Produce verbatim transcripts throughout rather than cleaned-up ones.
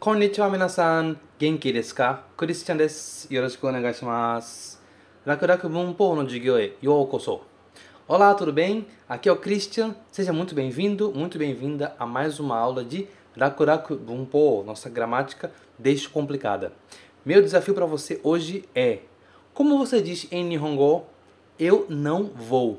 こんにちは皆さん、元気ですか？クリスチャンです。よろしくお願いします。楽々文法の授業へようこそ. Olá, tudo bem? Aqui é o Christian. Seja muito bem-vindo, muito bem-vinda a mais uma aula de Rakuraku Bunpo, nossa gramática descomplicada. Meu desafio para você hoje é: como você diz em Nihongo, eu não vou?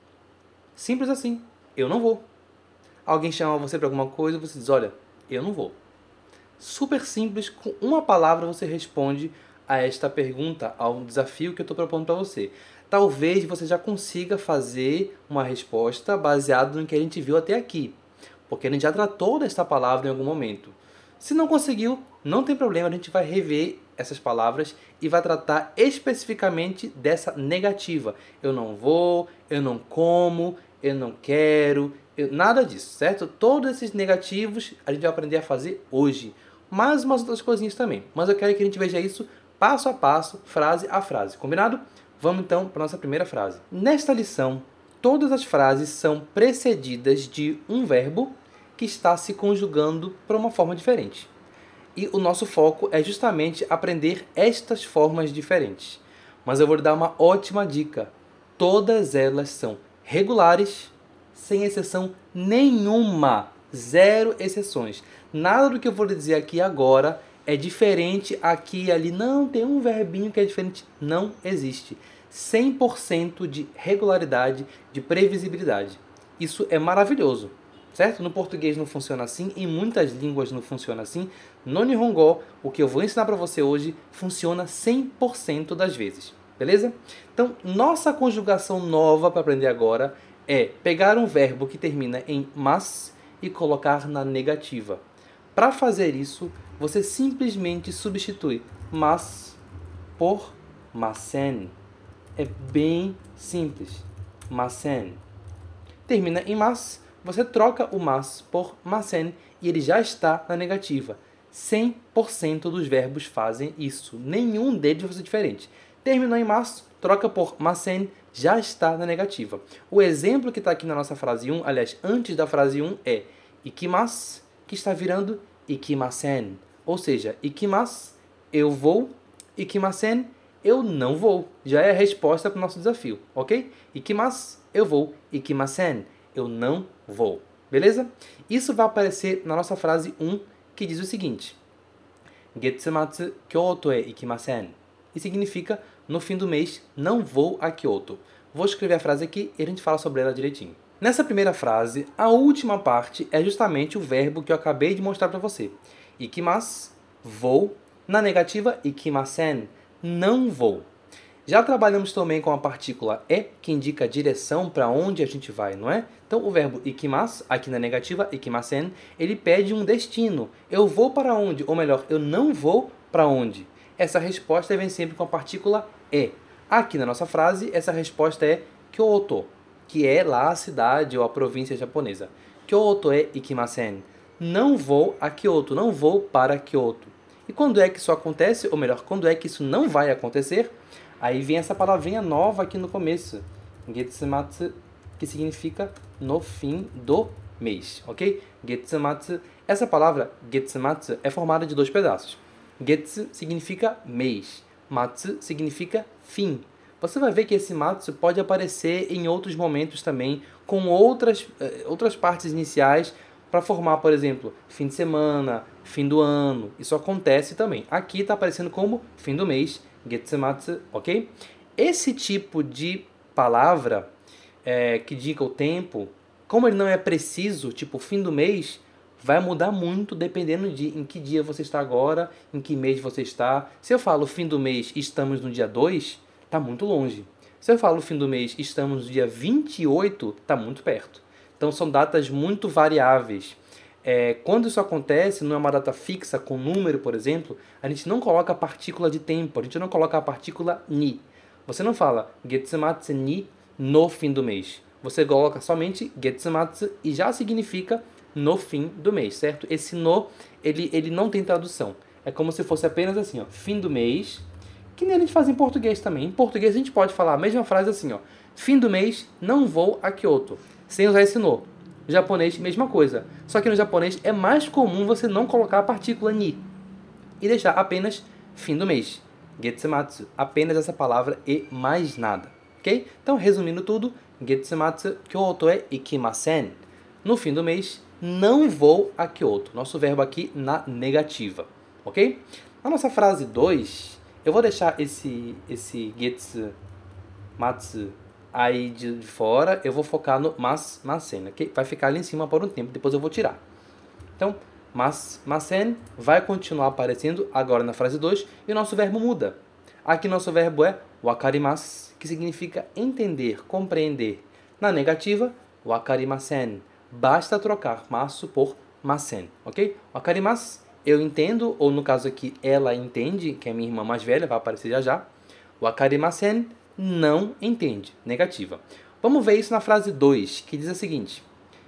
Simples assim, eu não vou. Alguém chama você para alguma coisa e você diz: olha, eu não vou. Super simples, com uma palavra você responde a esta pergunta, ao desafio que eu estou propondo para você. Talvez você já consiga fazer uma resposta baseada no que a gente viu até aqui, porque a gente já tratou desta palavra em algum momento. Se não conseguiu, não tem problema, a gente vai rever essas palavras e vai tratar especificamente dessa negativa. Eu não vou, eu não como, eu não quero, eu... nada disso, certo? Todos esses negativos a gente vai aprender a fazer hoje. Mais umas outras coisinhas também. Mas eu quero que a gente veja isso passo a passo, frase a frase. Combinado? Vamos então para a nossa primeira frase. Nesta lição, todas as frases são precedidas de um verbo que está se conjugando para uma forma diferente. E o nosso foco é justamente aprender estas formas diferentes. Mas eu vou lhe dar uma ótima dica. Todas elas são regulares, sem exceção nenhuma. Zero exceções. Nada do que eu vou lhe dizer aqui agora é diferente aqui e ali. Não, tem um verbinho que é diferente. Não existe. cem por cento de regularidade, de previsibilidade. Isso é maravilhoso, certo? No português não funciona assim, em muitas línguas não funciona assim. No Nihongo, o que eu vou ensinar para você hoje, funciona cem por cento das vezes. Beleza? Então, nossa conjugação nova para aprender agora é pegar um verbo que termina em mas e colocar na negativa. Para fazer isso, você simplesmente substitui mas por masen. É bem simples. Masen. Termina em mas, você troca o mas por masen e ele já está na negativa. cem por cento dos verbos fazem isso. Nenhum deles vai ser diferente. Terminou em mas, troca por masen, já está na negativa. O exemplo que está aqui na nossa frase um, aliás, antes da frase um, é ikimasu, que está virando ikimasen. Ou seja, ikimasu, eu vou, ikimasen, eu não vou. Já é a resposta para o nosso desafio, ok? Ikimasu, eu vou, ikimasen, eu não vou. Beleza? Isso vai aparecer na nossa frase um, que diz o seguinte: Getsumatsu Kyoto e ikimasen. E significa, no fim do mês, não vou a Kyoto. Vou escrever a frase aqui e a gente fala sobre ela direitinho. Nessa primeira frase, a última parte é justamente o verbo que eu acabei de mostrar para você. Ikimasu, vou. Na negativa, ikimasen, não vou. Já trabalhamos também com a partícula e, que indica a direção para onde a gente vai, não é? Então, o verbo ikimasu, aqui na negativa, ikimasen, ele pede um destino. Eu vou para onde? Ou melhor, eu não vou para onde? Essa resposta vem sempre com a partícula e. Aqui na nossa frase, essa resposta é Kyoto, que é lá a cidade ou a província japonesa. Kyoto e ikimasen. Não vou a Kyoto, não vou para Kyoto. E quando é que isso acontece? Ou melhor, quando é que isso não vai acontecer? Aí vem essa palavrinha nova aqui no começo. Getsumatsu, que significa no fim do mês, ok? Getsumatsu. Essa palavra, getsumatsu, é formada de dois pedaços. Getsu significa mês. Matsu significa fim. Você vai ver que esse matsu pode aparecer em outros momentos também, com outras, outras partes iniciais, para formar, por exemplo, fim de semana, fim do ano. Isso acontece também. Aqui está aparecendo como fim do mês, getsumatsu, ok? Esse tipo de palavra é, que indica o tempo, como ele não é preciso, tipo fim do mês, vai mudar muito dependendo de em que dia você está agora, em que mês você está. Se eu falo fim do mês, estamos no dia dois, está muito longe. Se eu falo fim do mês, estamos no dia vinte e oito, está muito perto. Então são datas muito variáveis. É, quando isso acontece, não é uma data fixa com número, por exemplo, a gente não coloca a partícula de tempo, a gente não coloca a partícula ni. Você não fala getsumatsu ni no fim do mês. Você coloca somente getsumatsu e já significa no fim do mês, certo? Esse no, ele, ele não tem tradução. É como se fosse apenas assim, ó, fim do mês, que nem a gente faz em português também. Em português a gente pode falar a mesma frase assim, ó, fim do mês, não vou a Kyoto, sem usar esse no. No japonês, mesma coisa. Só que no japonês é mais comum você não colocar a partícula ni. e deixar apenas fim do mês. Getsumatsu, apenas essa palavra e mais nada, ok? Então, resumindo tudo, Getsumatsu, Kyoto e ikimasen. No fim do mês, não vou a Kyoto. Nosso verbo aqui na negativa, ok? Na nossa frase dois, eu vou deixar esse, esse Getsumatsu aí de fora, eu vou focar no mas, masen, ok? Vai ficar ali em cima por um tempo, depois eu vou tirar. Então, mas, masen vai continuar aparecendo agora na frase dois e o nosso verbo muda. Aqui nosso verbo é wakarimasu, que significa entender, compreender. Na negativa, wakarimasen. Basta trocar masu por masen, ok? Wakarimasu, eu entendo, ou no caso aqui, ela entende, que é minha irmã mais velha, vai aparecer já já. Wakarimasen, não entende, negativa. Vamos ver isso na frase dois, que diz o seguinte.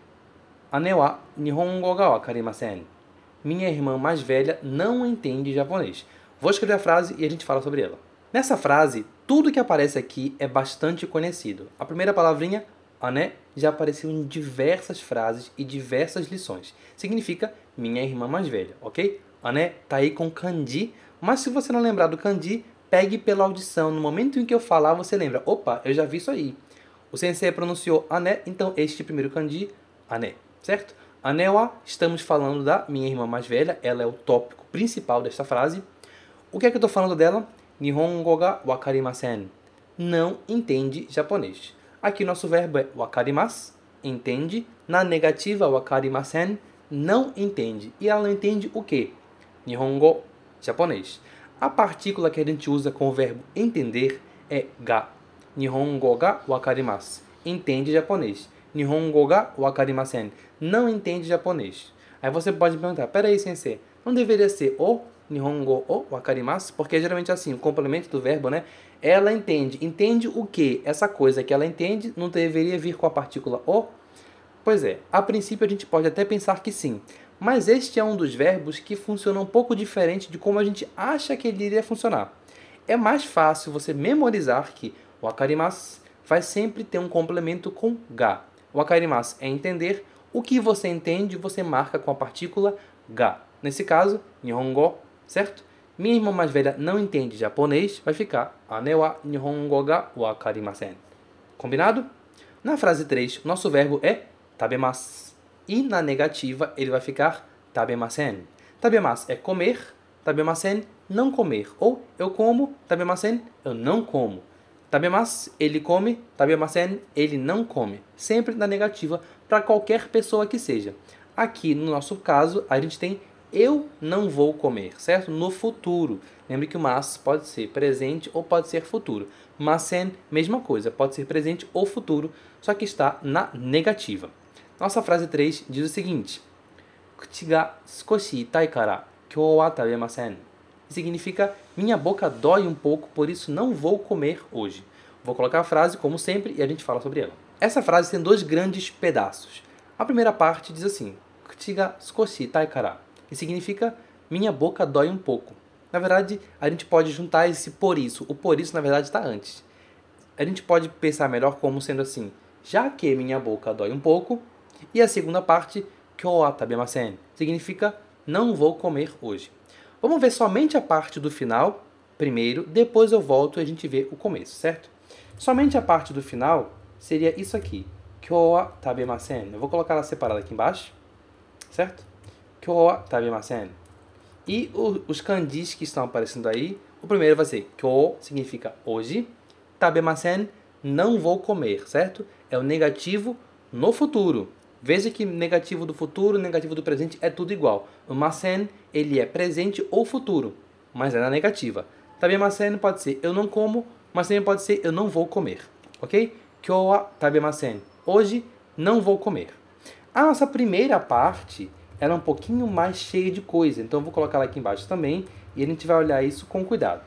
Ane wa nihongo ga wakarimasen. Minha irmã mais velha não entende japonês. Vou escrever a frase e a gente fala sobre ela. Nessa frase, tudo que aparece aqui é bastante conhecido. A primeira palavrinha, ane, já apareceu em diversas frases e diversas lições. Significa minha irmã mais velha, ok? Ane tá aí com kanji, mas se você não lembrar do kanji, pegue pela audição. No momento em que eu falar, você lembra. Opa, eu já vi isso aí. O sensei pronunciou ane, então este primeiro kanji, ane, certo? Ane wa, estamos falando da minha irmã mais velha, ela é o tópico principal desta frase. O que é que eu estou falando dela? Nihongo ga wakarimasen. Não entende japonês. Aqui nosso verbo é wakarimasu, entende. Na negativa, wakarimasen, não entende. E ela não entende o quê? Nihongo, japonês. A partícula que a gente usa com o verbo entender é ga. Nihongo ga wakarimasu. Entende japonês. Nihongo ga wakarimasen. Não entende japonês. Aí você pode me perguntar, peraí, sensei, não deveria ser o Nihongo o wakarimasu? Porque geralmente assim, o complemento do verbo, né? Ela entende. Entende o quê? Essa coisa que ela entende não deveria vir com a partícula o? Pois é, a princípio a gente pode até pensar que sim. Mas este é um dos verbos que funciona um pouco diferente de como a gente acha que ele iria funcionar. É mais fácil você memorizar que o wakarimasu vai sempre ter um complemento com ga. O wakarimasu é entender. O que você entende, você marca com a partícula ga. Nesse caso, Nihongo, certo? Minha irmã mais velha não entende japonês, vai ficar ane wa nihongo ga wakarimasen. Combinado? Na frase três, nosso verbo é tabemasu. E na negativa, ele vai ficar tabemasen. Tabemasu é comer, tabemasen, não comer. Ou eu como, tabemasen, eu não como. Tabemasu, ele come, tabemasen, ele não come. Sempre na negativa, para qualquer pessoa que seja. Aqui, no nosso caso, a gente tem eu não vou comer, certo? No futuro. Lembre que o mas pode ser presente ou pode ser futuro. Masen, mesma coisa, pode ser presente ou futuro, só que está na negativa. Nossa frase três diz o seguinte. Kuchi ga sukoshi itai kara kyou wa tabemasen. Significa, minha boca dói um pouco, por isso não vou comer hoje. Vou colocar a frase, como sempre, e a gente fala sobre ela. Essa frase tem dois grandes pedaços. A primeira parte diz assim, Kuchi ga sukoshi itai kara, que significa, minha boca dói um pouco. Na verdade, a gente pode juntar esse por isso. O por isso, na verdade, está antes. A gente pode pensar melhor como sendo assim, já que minha boca dói um pouco, e a segunda parte, kyou wa tabemasen, significa, não vou comer hoje. Vamos ver somente a parte do final primeiro, depois eu volto e a gente vê o começo, certo? Somente a parte do final seria isso aqui. Kyou wa tabemasen. Eu vou colocar ela separada aqui embaixo, certo? Kyou wa tabemasen. E o, os kanjis que estão aparecendo aí, o primeiro vai ser kyou, significa hoje. Tabemasen, não vou comer, certo? É o negativo no futuro. Veja que negativo do futuro, negativo do presente é tudo igual. O masen, ele é presente ou futuro, mas é na negativa. Tabemasen pode ser eu não como, mas também pode ser eu não vou comer. Ok? Kyou wa tabemasen. Hoje não vou comer. A nossa primeira parte era um pouquinho mais cheia de coisa, então eu vou colocar ela aqui embaixo também e a gente vai olhar isso com cuidado.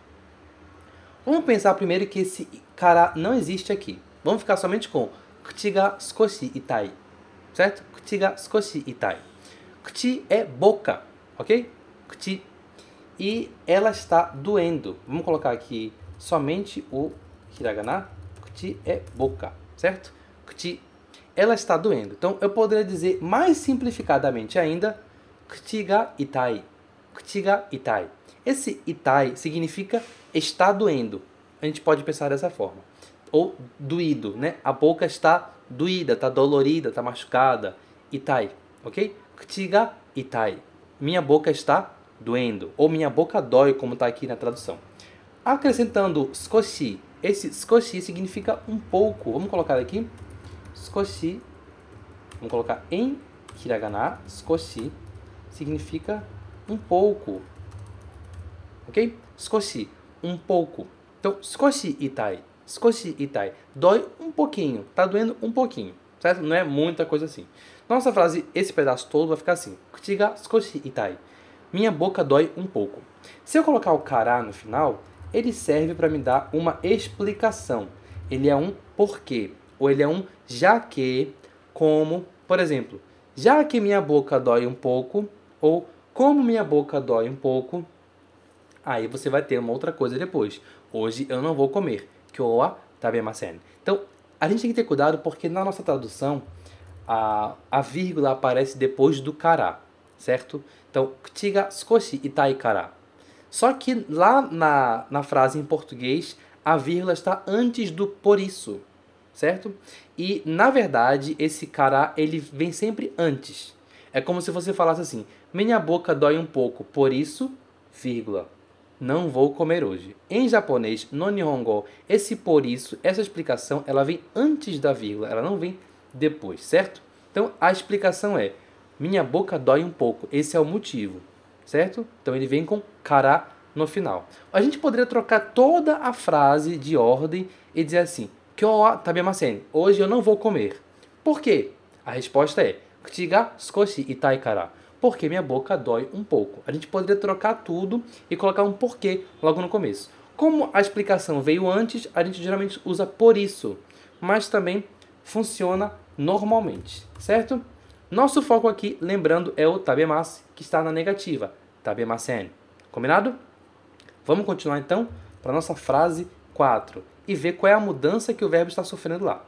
Vamos pensar primeiro que esse kara não existe aqui. Vamos ficar somente com kuchi ga sukoshi itai. Certo? Kuchi ga sukoshi itai. Kuchi é boca, ok? Kuchi. E ela está doendo. Vamos colocar aqui somente o hiragana. Kuchi é boca, certo? Kuchi. Ela está doendo. Então, eu poderia dizer mais simplificadamente ainda, kuchi ga itai. Kuchi ga itai. Esse itai significa está doendo. A gente pode pensar dessa forma. Ou doído, né? A boca está doída, está dolorida, está machucada. Itai, ok? Kuchi ga itai. Minha boca está doendo. Ou minha boca dói, como está aqui na tradução. Acrescentando skoshi. Esse skoshi significa um pouco. Vamos colocar aqui. Skoshi. Vamos colocar em hiragana. Skoshi significa um pouco. Ok? Skoshi, um pouco. Então, skoshi itai. Skoshi itai. Dói um pouquinho. Tá doendo um pouquinho. Certo? Não é muita coisa assim. Nossa frase, esse pedaço todo vai ficar assim. Kuchi ga skoshi itai. Minha boca dói um pouco. Se eu colocar o kara no final, ele serve para me dar uma explicação. Ele é um porquê. Ou ele é um já que, como, por exemplo, já que minha boca dói um pouco, ou como minha boca dói um pouco, aí você vai ter uma outra coisa depois. Hoje eu não vou comer. Kyou wa tabemasen. Então, a gente tem que ter cuidado porque na nossa tradução, a, a vírgula aparece depois do kara, certo? Então, kuchi ga skoshi itai kara. Só que lá na, na frase em português, a vírgula está antes do por isso, certo? E, na verdade, esse kara, ele vem sempre antes. É como se você falasse assim, minha boca dói um pouco, por isso, vírgula, não vou comer hoje. Em japonês, no Nihongo, esse por isso, essa explicação, ela vem antes da vírgula, ela não vem depois, certo? Então, a explicação é, minha boca dói um pouco, esse é o motivo, certo? Então, ele vem com kara no final. A gente poderia trocar toda a frase de ordem e dizer assim, Kyou wa tabemasen, hoje eu não vou comer. Por quê? A resposta é, kuchi ga skoshi itai kara. Porque minha boca dói um pouco. A gente poderia trocar tudo e colocar um porquê logo no começo. Como a explicação veio antes, a gente geralmente usa por isso, mas também funciona normalmente, certo? Nosso foco aqui, lembrando, é o tabemasu, que está na negativa, tabemasen. Combinado? Vamos continuar então para a nossa frase quatro e ver qual é a mudança que o verbo está sofrendo lá.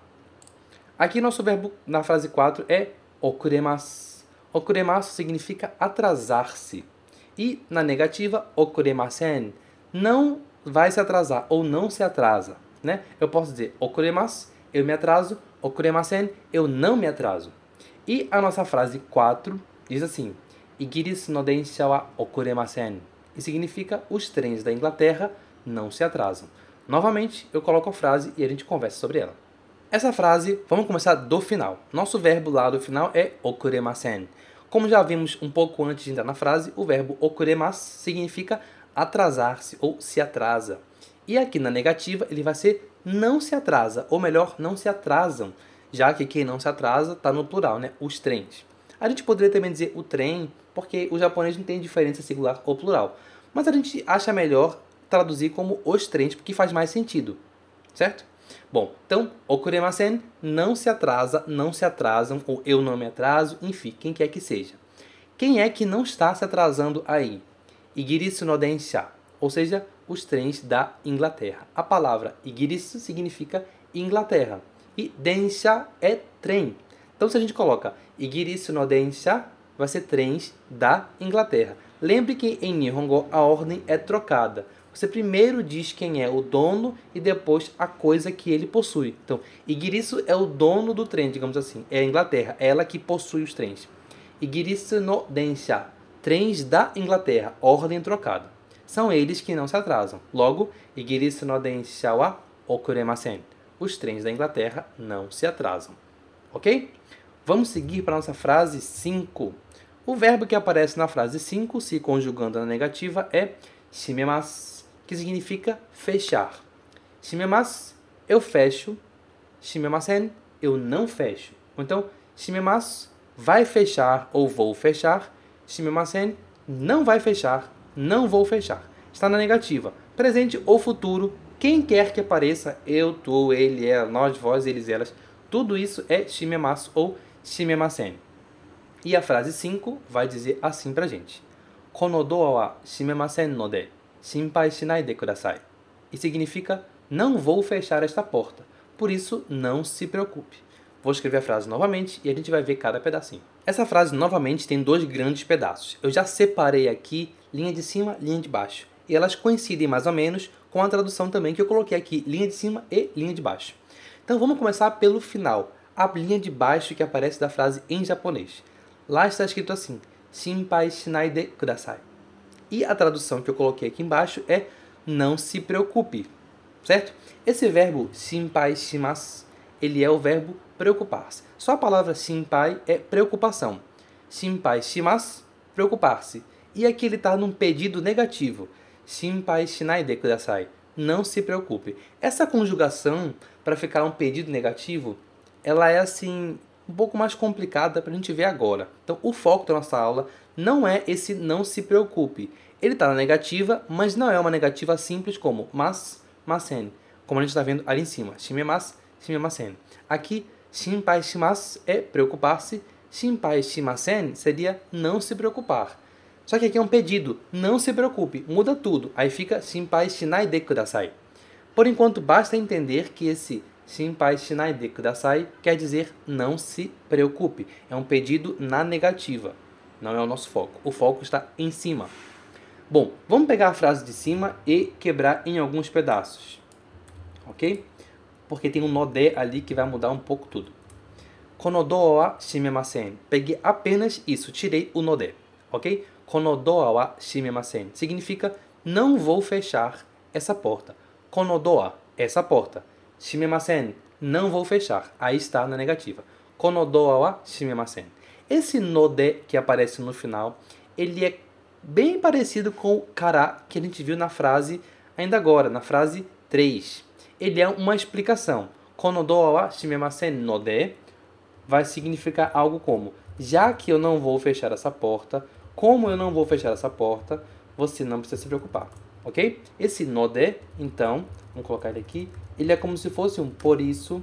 Aqui nosso verbo na frase quatro é okuremasu. Okuremasu significa atrasar-se. E na negativa, okuremasen, não vai se atrasar ou não se atrasa. Né? Eu posso dizer okuremasu, eu me atraso, okuremasen, eu não me atraso. E a nossa frase quatro diz assim, Igirisu no densha wa okuremasen. E significa os trens da Inglaterra não se atrasam. Novamente, eu coloco a frase e a gente conversa sobre ela. Essa frase, vamos começar do final. Nosso verbo lá do final é okuremasen. Como já vimos um pouco antes de entrar na frase, o verbo okuremasu significa atrasar-se ou se atrasa. E aqui na negativa ele vai ser não se atrasa, ou melhor, não se atrasam, já que quem não se atrasa está no plural, né? Os trens. A gente poderia também dizer o trem, porque o japonês não tem diferença singular ou plural. Mas a gente acha melhor traduzir como os trens, porque faz mais sentido, certo? Bom, então, okuremasen, não se atrasa, não se atrasam, ou eu não me atraso, enfim, quem quer que seja. Quem é que não está se atrasando aí? Igirisu no densha, ou seja, os trens da Inglaterra. A palavra Igirisu significa Inglaterra e densha é trem. Então, se a gente coloca Igirisu no densha, vai ser trens da Inglaterra. Lembre que em Nihongo a ordem é trocada. Você primeiro diz quem é o dono e depois a coisa que ele possui. Então, Igirisu é o dono do trem, digamos assim. É a Inglaterra, é ela que possui os trens. Igirisu no densha, trens da Inglaterra, ordem trocada. São eles que não se atrasam. Logo, Igirisu no densha wa okuremasen. Os trens da Inglaterra não se atrasam. Ok? Vamos seguir para a nossa frase cinco. O verbo que aparece na frase cinco, se conjugando na negativa, é shimemasu, que significa fechar. Shimemasu, eu fecho. Shimemasen, eu não fecho. Então, shimemasu, vai fechar ou vou fechar. Shimemasen, não vai fechar, não vou fechar. Está na negativa. Presente ou futuro, quem quer que apareça, eu, tu, ele, ela, nós, vós, eles, elas, tudo isso é shimemasu ou shimemasen. E a frase cinco vai dizer assim pra gente. Kono doa wa shimemasen no de shinpai shinai de kudasai. E significa não vou fechar esta porta, por isso não se preocupe. Vou escrever a frase novamente e a gente vai ver cada pedacinho. Essa frase novamente tem dois grandes pedaços. Eu já separei aqui linha de cima, linha de baixo. E elas coincidem mais ou menos com a tradução também que eu coloquei aqui, linha de cima e linha de baixo. Então vamos começar pelo final, a linha de baixo que aparece da frase em japonês. Lá está escrito assim, Shinpai shinai de kudasai. E a tradução que eu coloquei aqui embaixo é não se preocupe, certo? Esse verbo shinpai shimasu, ele é o verbo preocupar-se. Só a palavra shinpai é preocupação. Shinpai shimasu, preocupar-se. E aqui ele está num pedido negativo. Shinpai shinai de kudasai. Não se preocupe. Essa conjugação, para ficar um pedido negativo, ela é assim um pouco mais complicada para a gente ver agora. Então, o foco da nossa aula não é esse não se preocupe. Ele está na negativa, mas não é uma negativa simples como mas, masen, como a gente está vendo ali em cima. Shimemasu, shimemasen. Aqui, shinpai shimasu é preocupar-se. Shinpai shimasen seria não se preocupar. Só que aqui é um pedido, não se preocupe, muda tudo. Aí fica shinpai shinai de kudasai. Por enquanto, basta entender que esse shinpai shinai de kudasai quer dizer não se preocupe. É um pedido na negativa, não é o nosso foco. O foco está em cima. Bom, vamos pegar a frase de cima e quebrar em alguns pedaços, ok? Porque tem um node ali que vai mudar um pouco tudo. Kono doa wa shimemasen. Peguei apenas isso, tirei o node, ok? Kono doa wa shimemasen. Significa não vou fechar essa porta. Kono doa, essa porta. Shimemasen, não vou fechar. Aí está na negativa. Kono doa wa shimemasen. Esse node que aparece no final, ele é bem parecido com o kara que a gente viu na frase ainda agora, na frase três. Ele é uma explicação. Kono doa wa shimemasen node vai significar algo como: já que eu não vou fechar essa porta, como eu não vou fechar essa porta, você não precisa se preocupar, ok? Esse node, então, vamos colocar ele aqui, ele é como se fosse um por isso,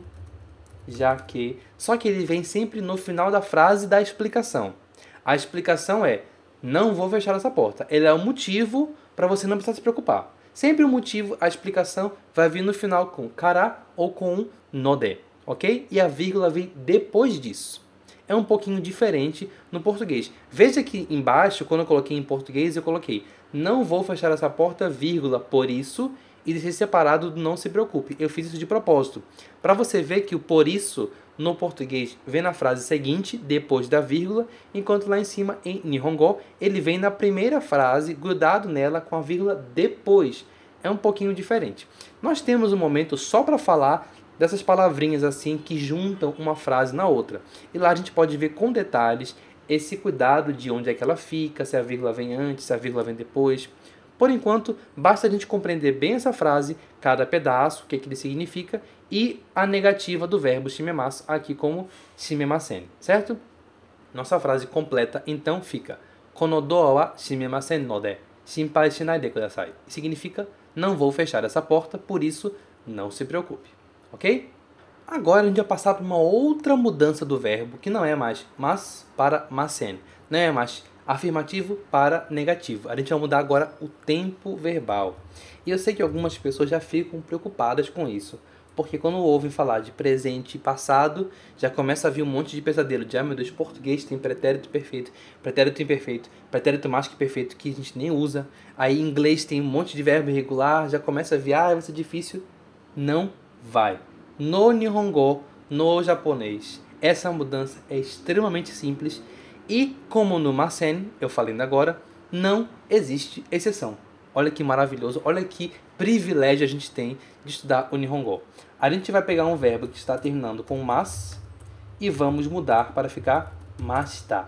já que... Só que ele vem sempre no final da frase da explicação. A explicação é, não vou fechar essa porta. Ele é o motivo para você não precisar se preocupar. Sempre o motivo, a explicação, vai vir no final com kara ou com um node, ok? E a vírgula vem depois disso. É um pouquinho diferente no português. Veja que embaixo, quando eu coloquei em português, eu coloquei não vou fechar essa porta, vírgula, por isso, e deixei separado do não se preocupe. Eu fiz isso de propósito. Para você ver que o por isso, no português, vem na frase seguinte, depois da vírgula, enquanto lá em cima, em Nihongo, ele vem na primeira frase, grudado nela, com a vírgula depois. É um pouquinho diferente. Nós temos um momento só para falar dessas palavrinhas assim que juntam uma frase na outra. E lá a gente pode ver com detalhes esse cuidado de onde é que ela fica, se a vírgula vem antes, se a vírgula vem depois. Por enquanto, basta a gente compreender bem essa frase, cada pedaço, o que, que ele significa, e a negativa do verbo shimemasu, aqui como shimemasen, certo? Nossa frase completa, então, fica Kono doa wa shimemasen node, shinpai shinai de kudasai. Significa, não vou fechar essa porta, por isso, não se preocupe. Ok? Agora a gente vai passar para uma outra mudança do verbo, que não é mais mas para masen. Não é mais afirmativo para negativo. A gente vai mudar agora o tempo verbal. E eu sei que algumas pessoas já ficam preocupadas com isso. Porque quando ouvem falar de presente e passado, já começa a vir um monte de pesadelo. De, ah, meu Deus, português tem pretérito perfeito, pretérito imperfeito, pretérito mais que perfeito, que a gente nem usa. Aí em inglês tem um monte de verbo irregular, já começa a vir, ah, vai ser difícil. Não vai. No Nihongo, no japonês, essa mudança é extremamente simples e, como no Masen, eu falei ainda agora, não existe exceção. Olha que maravilhoso, olha que privilégio a gente tem de estudar o Nihongo. A gente vai pegar um verbo que está terminando com mas e vamos mudar para ficar mashita.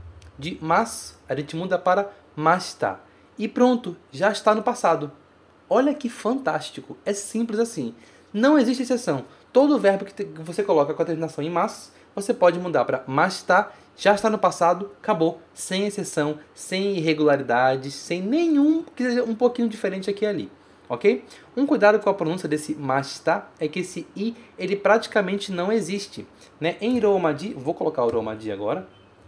De mas, a gente muda para mashita. E pronto, já está no passado. Olha que fantástico, é simples assim. Não existe exceção. Todo verbo que você coloca com a terminação em mas, você pode mudar para mashita, já está no passado, acabou, sem exceção, sem irregularidades, sem nenhum que seja um pouquinho diferente aqui e ali, ok? Um cuidado com a pronúncia desse mashita é que esse i, ele praticamente não existe, né? Em Romaji, vou colocar o Romaji agora,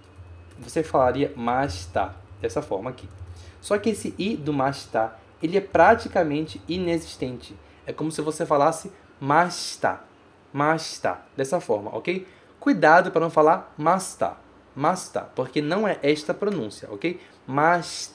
você falaria mashita, dessa forma aqui. Só que esse i do mashita, ele é praticamente inexistente. É como se você falasse mashita, mashita, dessa forma, ok? Cuidado para não falar masta, masta, porque não é esta pronúncia, ok? Masta,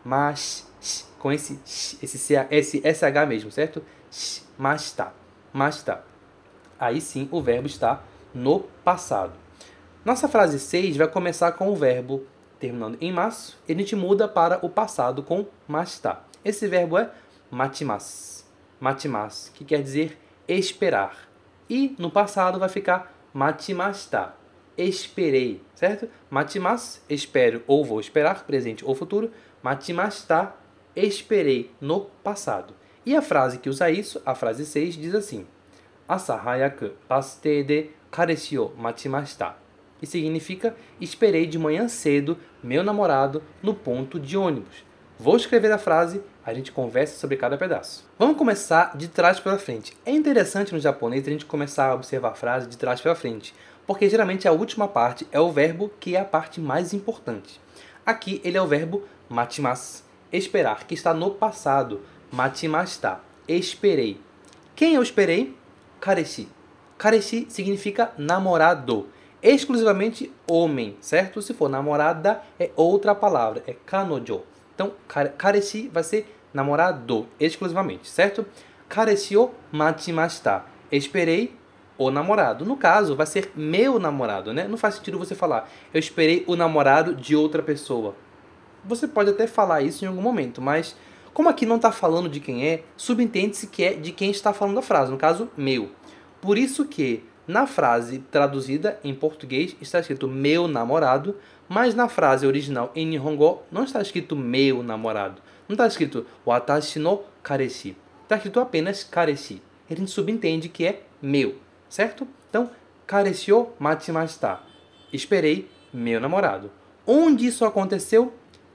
mas, com esse, esse, esse S H mesmo, certo? Shimashita, mashita. Aí sim o verbo está no passado. Nossa frase seis vai começar com o verbo terminando em mas, e a gente muda para o passado com mashita. Esse verbo é machimasu, machimasu, que quer dizer esperar. E no passado vai ficar machimashita, esperei, certo? Machimasu, espero ou vou esperar, presente ou futuro. Machimashita, esperei no passado. E a frase que usa isso, a frase seis, diz assim: Asa hayaku basutei de kareshi o machimashita. E significa: esperei de manhã cedo meu namorado no ponto de ônibus. Vou escrever a frase, a gente conversa sobre cada pedaço. Vamos começar de trás para frente. É interessante no japonês a gente começar a observar a frase de trás para frente, porque geralmente a última parte é o verbo que é a parte mais importante. Aqui ele é o verbo machimasu, esperar, que está no passado. Machimashita, esperei. Quem eu esperei? Kareshi. Kareshi significa namorado. Exclusivamente homem, certo? Se for namorada, é outra palavra, é kanojo. Então, kareshi vai ser namorado, exclusivamente, certo? Kareshi o machimashita. Esperei o namorado. No caso, vai ser meu namorado, né? Não faz sentido você falar, eu esperei o namorado de outra pessoa. Você pode até falar isso em algum momento, mas como aqui não está falando de quem é, subentende-se que é de quem está falando a frase, no caso, meu. Por isso que na frase traduzida em português está escrito meu namorado, mas na frase original em Nihongo não está escrito meu namorado. Não está escrito watashi no kareshi. Está escrito apenas kareshi. A gente subentende que é meu, certo? Então, kareshi o machimashita. Esperei meu namorado. Onde isso aconteceu?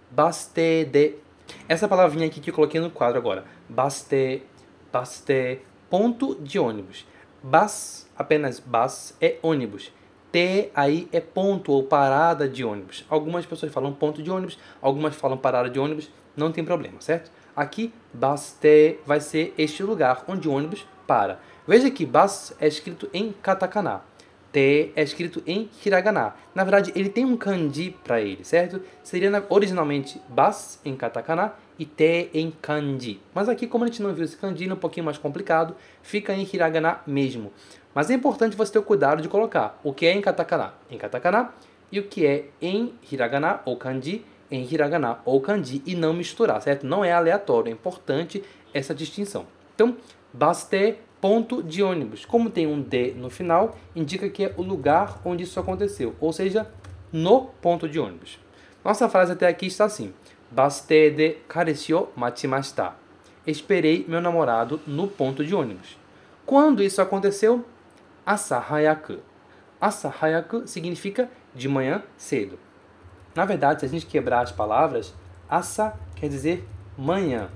Baste de. Essa palavrinha aqui que eu coloquei no quadro agora. Baste, baste, ponto de ônibus. Bas, apenas bas, é ônibus. Te aí é ponto ou parada de ônibus. Algumas pessoas falam ponto de ônibus, algumas falam parada de ônibus, não tem problema, certo? Aqui, baste vai ser este lugar onde o ônibus para. Veja que bas é escrito em katakana. Te é escrito em hiragana. Na verdade, ele tem um kanji para ele, certo? Seria originalmente bas em katakana e te em kanji. Mas aqui, como a gente não viu esse kanji, é um pouquinho mais complicado, fica em hiragana mesmo. Mas é importante você ter o cuidado de colocar o que é em katakana em katakana e o que é em hiragana ou kanji em hiragana ou kanji e não misturar, certo? Não é aleatório, é importante essa distinção. Então, baste, ponto de ônibus. Como tem um de no final, indica que é o lugar onde isso aconteceu, ou seja, no ponto de ônibus. Nossa frase até aqui está assim: Baste de kareshi o machimashita. Esperei meu namorado no ponto de ônibus. Quando isso aconteceu? Asa hayaku. Asa hayaku significa de manhã cedo. Na verdade, se a gente quebrar as palavras, asa quer dizer manhã.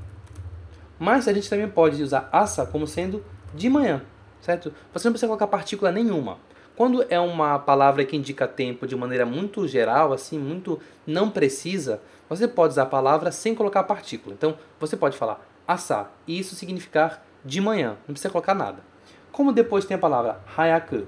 Mas a gente também pode usar asa como sendo de manhã, certo? Você não precisa colocar partícula nenhuma. Quando é uma palavra que indica tempo de maneira muito geral, assim, muito não precisa, você pode usar a palavra sem colocar partícula. Então, você pode falar asa, e isso significar de manhã, não precisa colocar nada. Como depois tem a palavra hayaku,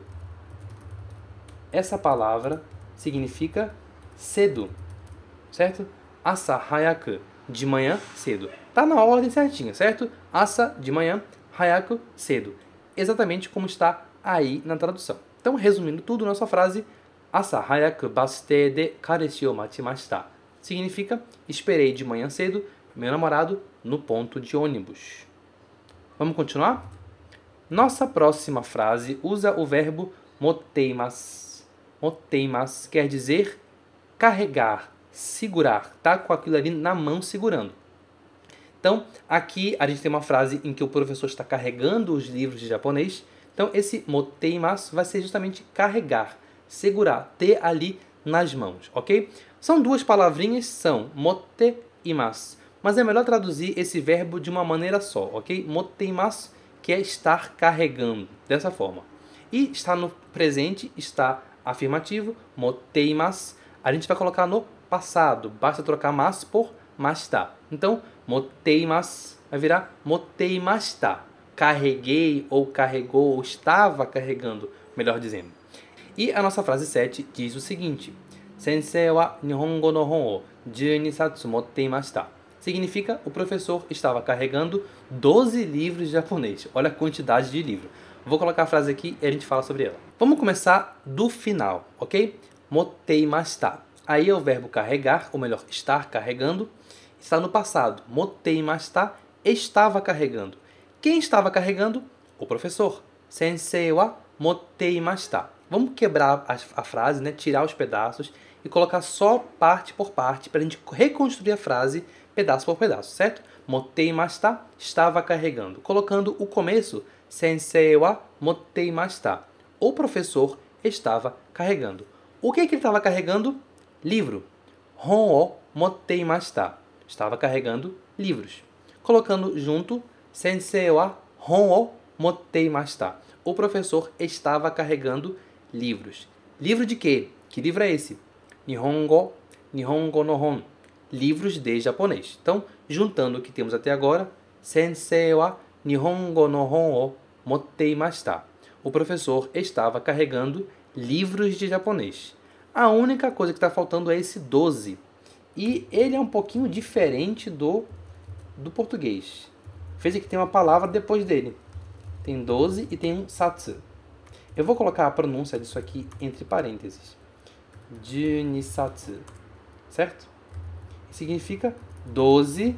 essa palavra significa cedo, certo? Asa hayaku, de manhã cedo. Tá na ordem certinha, certo? Asa, de manhã, hayaku, cedo. Exatamente como está aí na tradução. Então, resumindo tudo, nossa frase asa hayaku basute de kareshi o machimashita significa esperei de manhã cedo meu namorado no ponto de ônibus. Vamos continuar? Nossa próxima frase usa o verbo moteimasu. Moteimasu quer dizer carregar, segurar, tá com aquilo ali na mão segurando. Então, aqui a gente tem uma frase em que o professor está carregando os livros de japonês. Então, esse moteimasu vai ser justamente carregar, segurar, ter ali nas mãos, ok? São duas palavrinhas, são mote e masu. Mas é melhor traduzir esse verbo de uma maneira só, ok? Moteimasu, que é estar carregando, dessa forma. E está no presente, está afirmativo, moteimasu. A gente vai colocar no passado, basta trocar mas por mashita. Então, moteimasu vai virar moteimashita. Carreguei ou carregou, ou estava carregando, melhor dizendo. E a nossa frase sete diz o seguinte: Sensei wa nihongo no hon o doze satsu moteimashita. significa o professor estava carregando doze livros de japonês. Olha a quantidade de livro. Vou colocar a frase aqui e a gente fala sobre ela. Vamos começar do final, ok? Moteimashita. Aí é o verbo carregar, ou melhor, estar carregando. Está no passado. Moteimashita, estava carregando. Quem estava carregando? O professor. Sensei wa moteimashita. Vamos quebrar a, a frase, né? Tirar os pedaços e colocar só parte por parte para a gente reconstruir a frase pedaço por pedaço, certo? Moteimashita, estava carregando. Colocando o começo, Sensei wa moteimashita. O professor estava carregando. O que, que ele estava carregando? Livro. Hon o moteimashita. Estava carregando livros. Colocando junto, Sensei wa hon o moteimashita. O professor estava carregando livros. Livro de quê? Que livro é esse? Nihongo, Nihongo no hon. Livros de japonês. Então, juntando o que temos até agora, Sensei wa Nihongo no hon o moteimashita. O professor estava carregando livros de japonês. A única coisa que está faltando é esse doze. E ele é um pouquinho diferente do, do português. Veja que tem uma palavra depois dele. Tem doze e tem um satsu. Eu vou colocar a pronúncia disso aqui entre parênteses. Junisatsu. Certo? Significa doze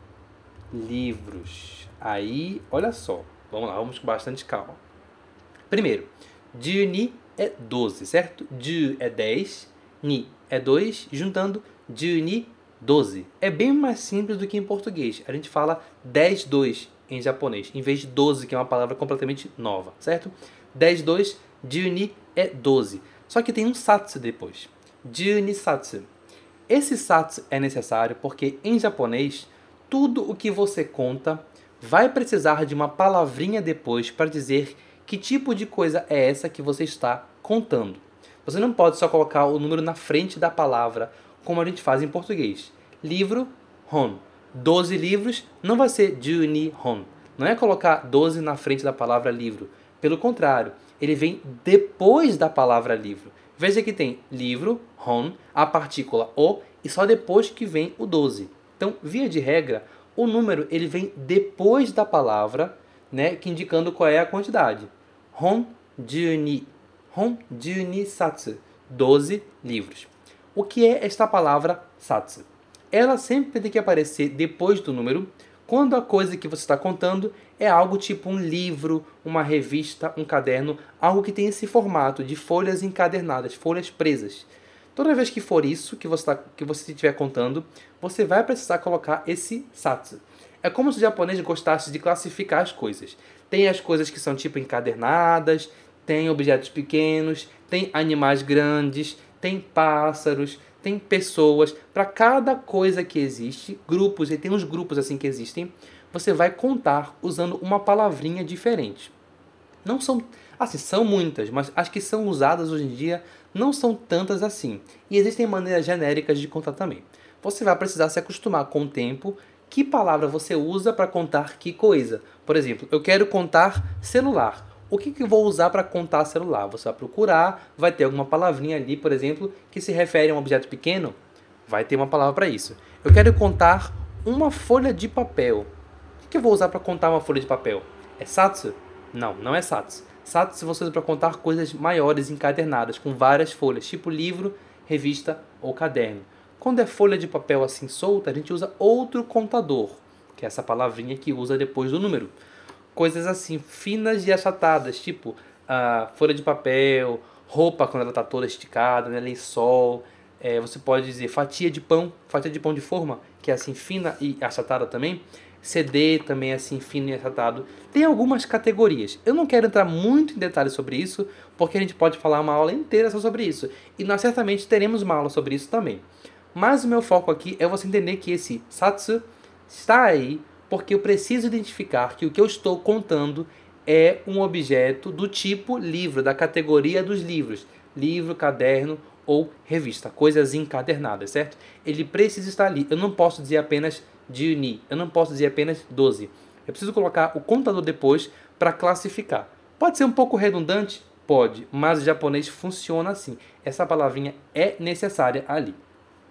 livros. Aí, olha só. Vamos lá, vamos com bastante calma. Primeiro, Juni é doze, certo? Ju é dez, Ni é dois, juntando Juni, doze. É bem mais simples do que em português. A gente fala dez, dois em japonês, em vez de doze, que é uma palavra completamente nova, certo? dez, dois, Juni é doze. Só que tem um satsu depois. Junisatsu. Esse satsu é necessário porque em japonês, tudo o que você conta vai precisar de uma palavrinha depois para dizer que tipo de coisa é essa que você está contando. Você não pode só colocar o número na frente da palavra, como a gente faz em português. Livro, hon. doze livros não vai ser juni hon. Não é colocar doze na frente da palavra livro. Pelo contrário, ele vem depois da palavra livro. Veja que tem livro, hon, a partícula o, e só depois que vem o doze. Então, via de regra, o número ele vem depois da palavra, né, que indicando qual é a quantidade. Hon, juni. Hon, juni satsu. doze livros. O que é esta palavra satsu? Ela sempre tem que aparecer depois do número, quando a coisa que você está contando é algo tipo um livro, uma revista, um caderno, algo que tem esse formato de folhas encadernadas, folhas presas. Toda vez que for isso que você, tá, que você estiver contando, você vai precisar colocar esse satsu. É como se o japonês gostasse de classificar as coisas. Tem as coisas que são tipo encadernadas, tem objetos pequenos, tem animais grandes, tem pássaros, tem pessoas. Para cada coisa que existe, grupos, e tem uns grupos assim que existem, você vai contar usando uma palavrinha diferente. Não são, assim, são muitas, mas as que são usadas hoje em dia não são tantas assim. E existem maneiras genéricas de contar também. Você vai precisar se acostumar com o tempo, que palavra você usa para contar que coisa. Por exemplo, eu quero contar celular. O que, que eu vou usar para contar celular? Você vai procurar, vai ter alguma palavrinha ali, por exemplo, que se refere a um objeto pequeno. Vai ter uma palavra para isso. Eu quero contar uma folha de papel. O que eu vou usar para contar uma folha de papel? É satsu? Não, não é satsu. Satsu você usa para contar coisas maiores, encadernadas, com várias folhas, tipo livro, revista ou caderno. Quando é folha de papel assim solta, a gente usa outro contador, que é essa palavrinha que usa depois do número. Coisas assim, finas e achatadas, tipo uh, folha de papel, roupa quando ela está toda esticada, né, lençol. É, você pode dizer fatia de pão, fatia de pão de forma, que é assim fina e achatada também. C D também é assim fino e achatado. Tem algumas categorias. Eu não quero entrar muito em detalhes sobre isso, porque a gente pode falar uma aula inteira só sobre isso. E nós certamente teremos uma aula sobre isso também. Mas o meu foco aqui é você entender que esse satsu está aí porque eu preciso identificar que o que eu estou contando é um objeto do tipo livro, da categoria dos livros. Livro, caderno ou revista, coisas encadernadas, certo? Ele precisa estar ali. Eu não posso dizer apenas juni, eu não posso dizer apenas doze. Eu preciso colocar o contador depois para classificar. Pode ser um pouco redundante? Pode, mas o japonês funciona assim. Essa palavrinha é necessária ali.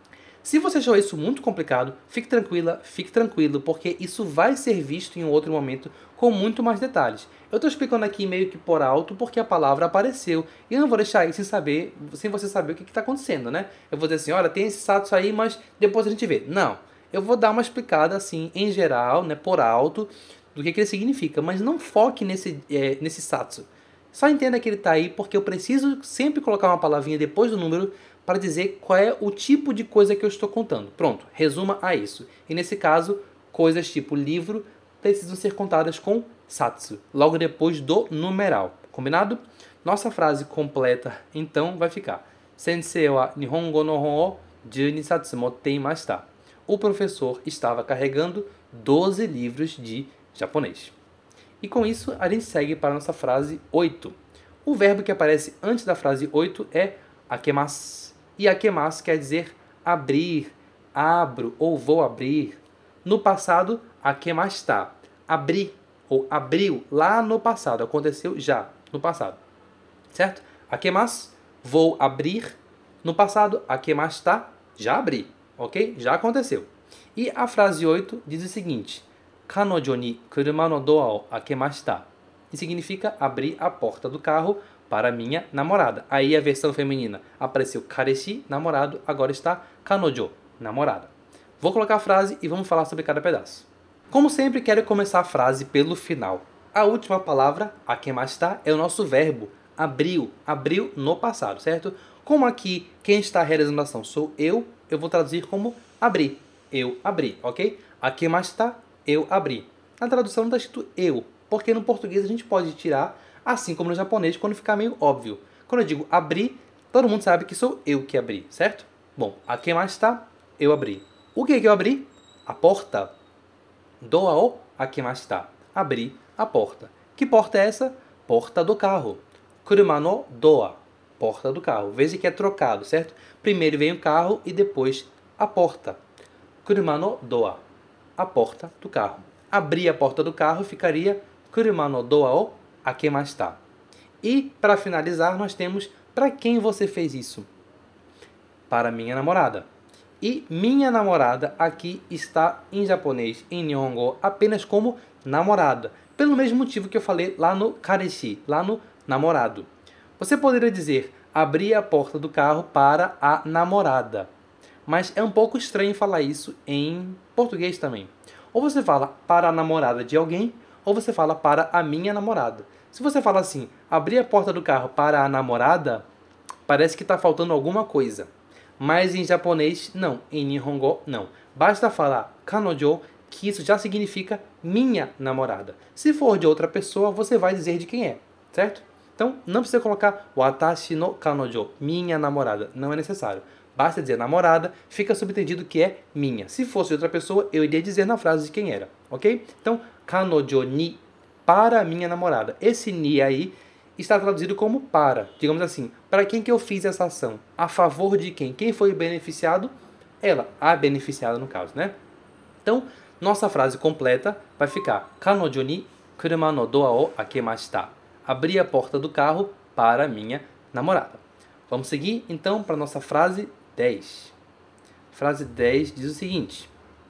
Se você achou isso muito complicado, fique tranquila, fique tranquilo, porque isso vai ser visto em um outro momento com muito mais detalhes. Eu estou explicando aqui meio que por alto porque a palavra apareceu e eu não vou deixar aí sem saber, sem você saber o que está acontecendo, né? Eu vou dizer assim, olha, tem esse satsu aí, mas depois a gente vê. Não, eu vou dar uma explicada assim, em geral, né, por alto, do que, que ele significa, mas não foque nesse, é, nesse satsu. Só entenda que ele está aí porque eu preciso sempre colocar uma palavrinha depois do número para dizer qual é o tipo de coisa que eu estou contando. Pronto, resuma a isso. E nesse caso, coisas tipo livro precisam ser contadas com satsu, logo depois do numeral. Combinado? Nossa frase completa, então, vai ficar: Sensei wa Nihongo no hon o doze satsu motte imashita. O professor estava carregando doze livros de japonês. E com isso, a gente segue para a nossa frase oito. O verbo que aparece antes da frase oito é akemasu. E akemasu quer dizer abrir, abro ou vou abrir. No passado, akemashita. Abri ou abriu lá no passado. Aconteceu já no passado. Certo? Akemasu, vou abrir. No passado, akemashita, já abri. Ok? Já aconteceu. E a frase oito diz o seguinte: Kanojo ni kuruma no doa o akemashita. Que significa abrir a porta do carro para minha namorada. Aí a versão feminina apareceu kareshi, namorado, agora está kanojo, namorada. Vou colocar a frase e vamos falar sobre cada pedaço. Como sempre, quero começar a frase pelo final. A última palavra, akemashita, é o nosso verbo, abriu, abriu no passado, certo? Como aqui quem está realizando a ação sou eu, eu vou traduzir como abri, eu abri, ok? Akemashita, eu abri. Na tradução está escrito eu, porque no português a gente pode tirar, assim como no japonês, quando ficar meio óbvio. Quando eu digo abrir, todo mundo sabe que sou eu que abri, certo? Bom, akemashita, eu abri. O que que eu abri? A porta. Doa o akemashita. Abri a porta. Que porta é essa? Porta do carro. Kuruma no doa. Porta do carro. Veja que é trocado, certo? Primeiro vem o carro e depois a porta. Kuruma no doa. A porta do carro. Abrir a porta do carro ficaria Kuruma no doa o akemashita. E, para finalizar, nós temos para quem você fez isso? Para minha namorada. E minha namorada aqui está em japonês, em Nihongo, apenas como namorada. Pelo mesmo motivo que eu falei lá no kareshi, lá no namorado. Você poderia dizer abrir a porta do carro para a namorada. Mas é um pouco estranho falar isso em português também. Ou você fala para a namorada de alguém, ou você fala para a minha namorada. Se você fala assim, abrir a porta do carro para a namorada, parece que está faltando alguma coisa. Mas em japonês, não. Em Nihongo, não. Basta falar kanojo, que isso já significa minha namorada. Se for de outra pessoa, você vai dizer de quem é, certo? Então, não precisa colocar watashi no kanojo, minha namorada. Não é necessário. Basta dizer namorada, fica subentendido que é minha. Se fosse de outra pessoa, eu iria dizer na frase de quem era, ok? Então, kanojo ni, para minha namorada. Esse ni aí está traduzido como para. Digamos assim, para quem que eu fiz essa ação? A favor de quem? Quem foi beneficiado? Ela, a beneficiada no caso, né? Então, nossa frase completa vai ficar Kanojo ni kuruma no doa o akemashita. Abri a porta do carro para minha namorada. Vamos seguir, então, para a nossa frase dez. Frase dez diz o seguinte: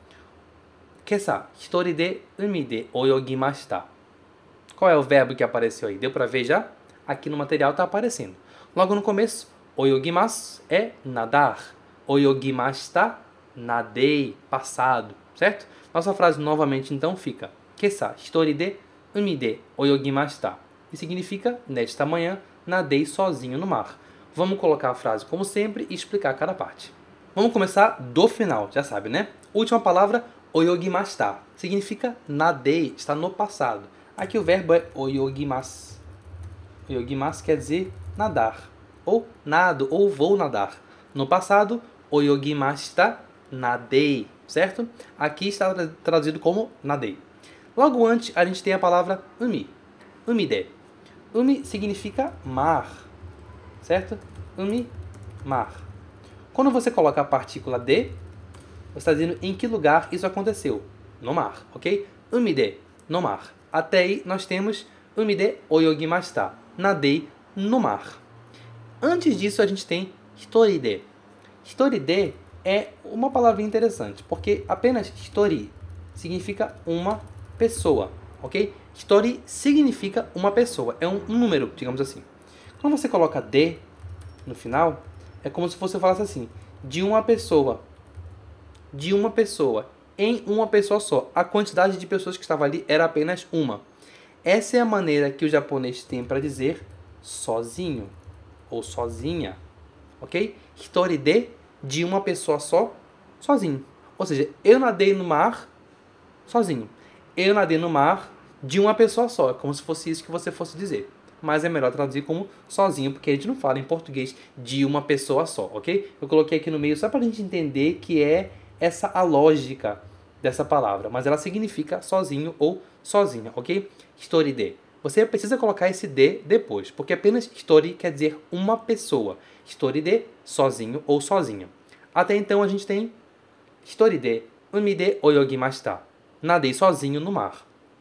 Kessa, hitori de umi de oyogimashita. Qual é o verbo que apareceu aí? Deu para ver já? Aqui no material está aparecendo. Logo no começo, oyogimasu é nadar. Oyogimashita, nadei, passado, certo? Nossa frase novamente então fica Kessa, hitori de umi de oyogimashita. Que significa, nesta manhã, nadei sozinho no mar. Vamos colocar a frase como sempre e explicar cada parte. Vamos começar do final, já sabe, né? Última palavra, oyogimashita. Significa nadei, está no passado. Aqui o verbo é oyogimasu. Oyogimasu quer dizer nadar, ou nado, ou vou nadar. No passado, oyogimashita, nadei, certo? Aqui está traduzido como nadei. Logo antes, a gente tem a palavra umi. Umi de. Umi significa mar, certo? Umi, mar. Quando você coloca a partícula de, você está dizendo em que lugar isso aconteceu. No mar, ok? Umi de, no mar. Até aí nós temos umi de oyogimashita, nadei no mar. Antes disso a gente tem hitori de. Hitori de é uma palavrinha interessante, porque apenas hitori significa uma pessoa, ok? Hitori significa uma pessoa, é um, um número, digamos assim. Quando você coloca de no final, é como se você falasse assim, de uma pessoa, de uma pessoa, em uma pessoa só. A quantidade de pessoas que estava ali era apenas uma. Essa é a maneira que o japonês tem para dizer sozinho ou sozinha, ok? Hitori de, de uma pessoa só, sozinho. Ou seja, eu nadei no mar sozinho. Eu nadei no mar de uma pessoa só. É como se fosse isso que você fosse dizer. Mas é melhor traduzir como sozinho, porque a gente não fala em português de uma pessoa só, ok? Eu coloquei aqui no meio só para a gente entender que é essa a lógica dessa palavra. Mas ela significa sozinho ou sozinha, ok? Hitori de. Você precisa colocar esse de depois, porque apenas hitori quer dizer uma pessoa. Hitori de, sozinho ou sozinha. Até então a gente tem hitori de umi de oyogimashita. Nadei sozinho no mar.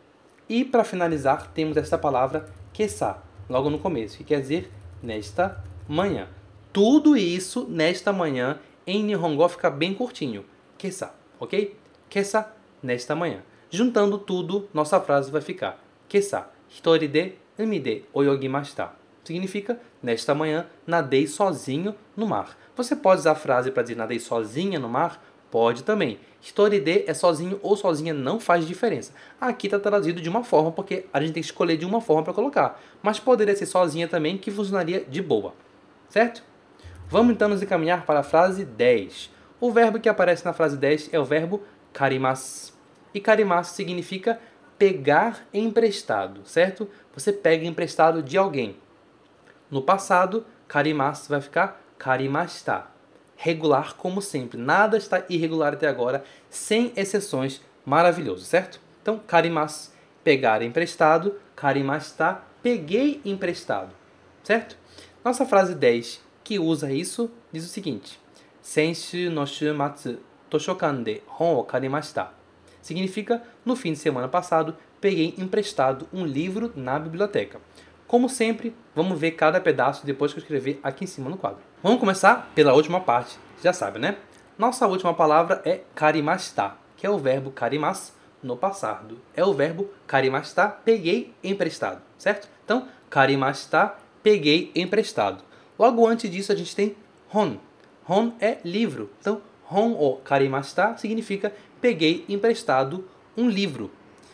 E para finalizar, temos esta palavra kessa, logo no começo, que quer dizer nesta manhã. Tudo isso nesta manhã em Nihongo fica bem curtinho. Kessa, ok? Kessa, nesta manhã. Juntando tudo, nossa frase vai ficar kessa, hitori de umi de oyogimashita. Significa, nesta manhã, nadei sozinho no mar. Você pode usar a frase para dizer nadei sozinha no mar? Pode também. Hitori de é sozinho ou sozinha, não faz diferença. Aqui está traduzido de uma forma, porque a gente tem que escolher de uma forma para colocar. Mas poderia ser sozinha também, que funcionaria de boa. Certo? Vamos então nos encaminhar para a frase dez. O verbo que aparece na frase dez é o verbo karimasu. E karimasu significa pegar emprestado, certo? Você pega emprestado de alguém. No passado, karimasu vai ficar karimashita. Regular como sempre. Nada está irregular até agora, sem exceções. Maravilhoso, certo? Então, karimasu, pegar emprestado. Karimashita, peguei emprestado. Certo? Nossa frase dez, que usa isso, diz o seguinte. Senshu no shumatsu, toshokan de hon o karimashita. Significa, no fim de semana passado, peguei emprestado um livro na biblioteca. Como sempre, vamos ver cada pedaço depois que eu escrever aqui em cima no quadro. Vamos começar pela última parte, já sabe, né? Nossa última palavra é karimashita, que é o verbo karimasu no passado. É o verbo karimashita, peguei emprestado, certo? Então, karimashita, peguei emprestado. Logo antes disso, a gente tem hon. Hon é livro. Então, hon o karimashita significa peguei emprestado um livro.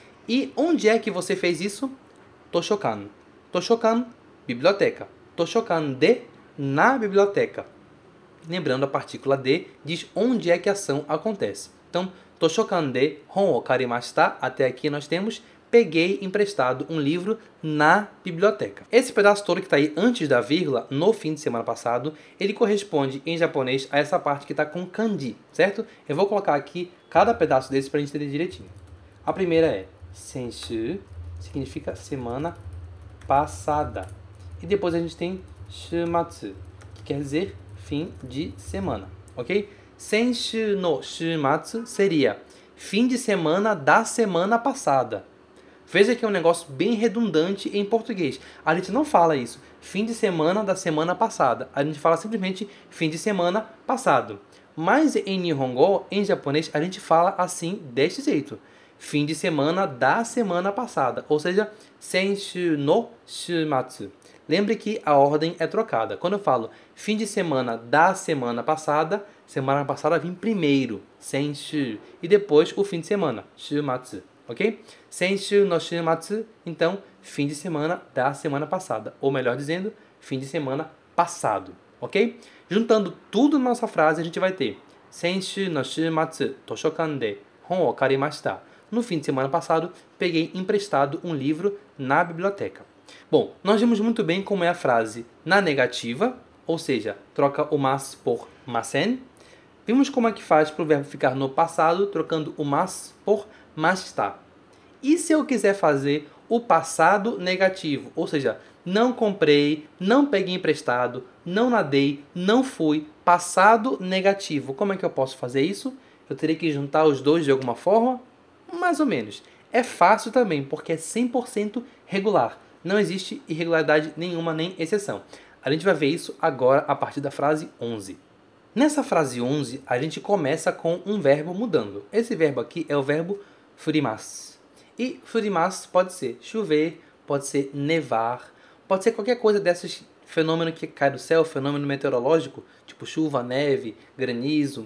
E onde é que você fez isso? Toshokan. Toshokan, biblioteca. Toshokan de, na biblioteca. Lembrando, a partícula de diz onde é que a ação acontece. Então, Toshokan de hon o karimashita, até aqui nós temos peguei emprestado um livro na biblioteca. Esse pedaço todo que está aí antes da vírgula, no fim de semana passado, ele corresponde em japonês a essa parte que está com kanji, certo? Eu vou colocar aqui cada pedaço desse para a gente entender direitinho. A primeira é senshu, significa semana passada. E depois a gente tem shumatsu, que quer dizer fim de semana, ok? Senshu no shumatsu seria fim de semana da semana passada. Veja que é um negócio bem redundante em português. A gente não fala isso, fim de semana da semana passada. A gente fala simplesmente fim de semana passado. Mas em Nihongo, em japonês, a gente fala assim, deste jeito. Fim de semana da semana passada. Ou seja, senshu no shumatsu. Lembre que a ordem é trocada. Quando eu falo fim de semana da semana passada, semana passada vem primeiro, senshu. E depois o fim de semana, shumatsu. Ok? Senshu no shumatsu, então, fim de semana da semana passada. Ou melhor dizendo, fim de semana passado. Ok? Juntando tudo na nossa frase, a gente vai ter Senshu no shumatsu, toshokan de hon o karimashita. No fim de semana passado, peguei emprestado um livro na biblioteca. Bom, nós vimos muito bem como é a frase na negativa, ou seja, troca o mas por masen. Vimos como é que faz para o verbo ficar no passado, trocando o mas por mashita. E se eu quiser fazer o passado negativo, ou seja, não comprei, não peguei emprestado, não nadei, não fui, passado negativo, como é que eu posso fazer isso? Eu teria que juntar os dois de alguma forma? Mais ou menos. É fácil também, porque é cem por cento regular. Não existe irregularidade nenhuma, nem exceção. A gente vai ver isso agora a partir da frase onze. Nessa frase onze, a gente começa com um verbo mudando. Esse verbo aqui é o verbo furimasu. E furimasu pode ser chover, pode ser nevar, pode ser qualquer coisa desses fenômenos que cai do céu, fenômeno meteorológico, tipo chuva, neve, granizo.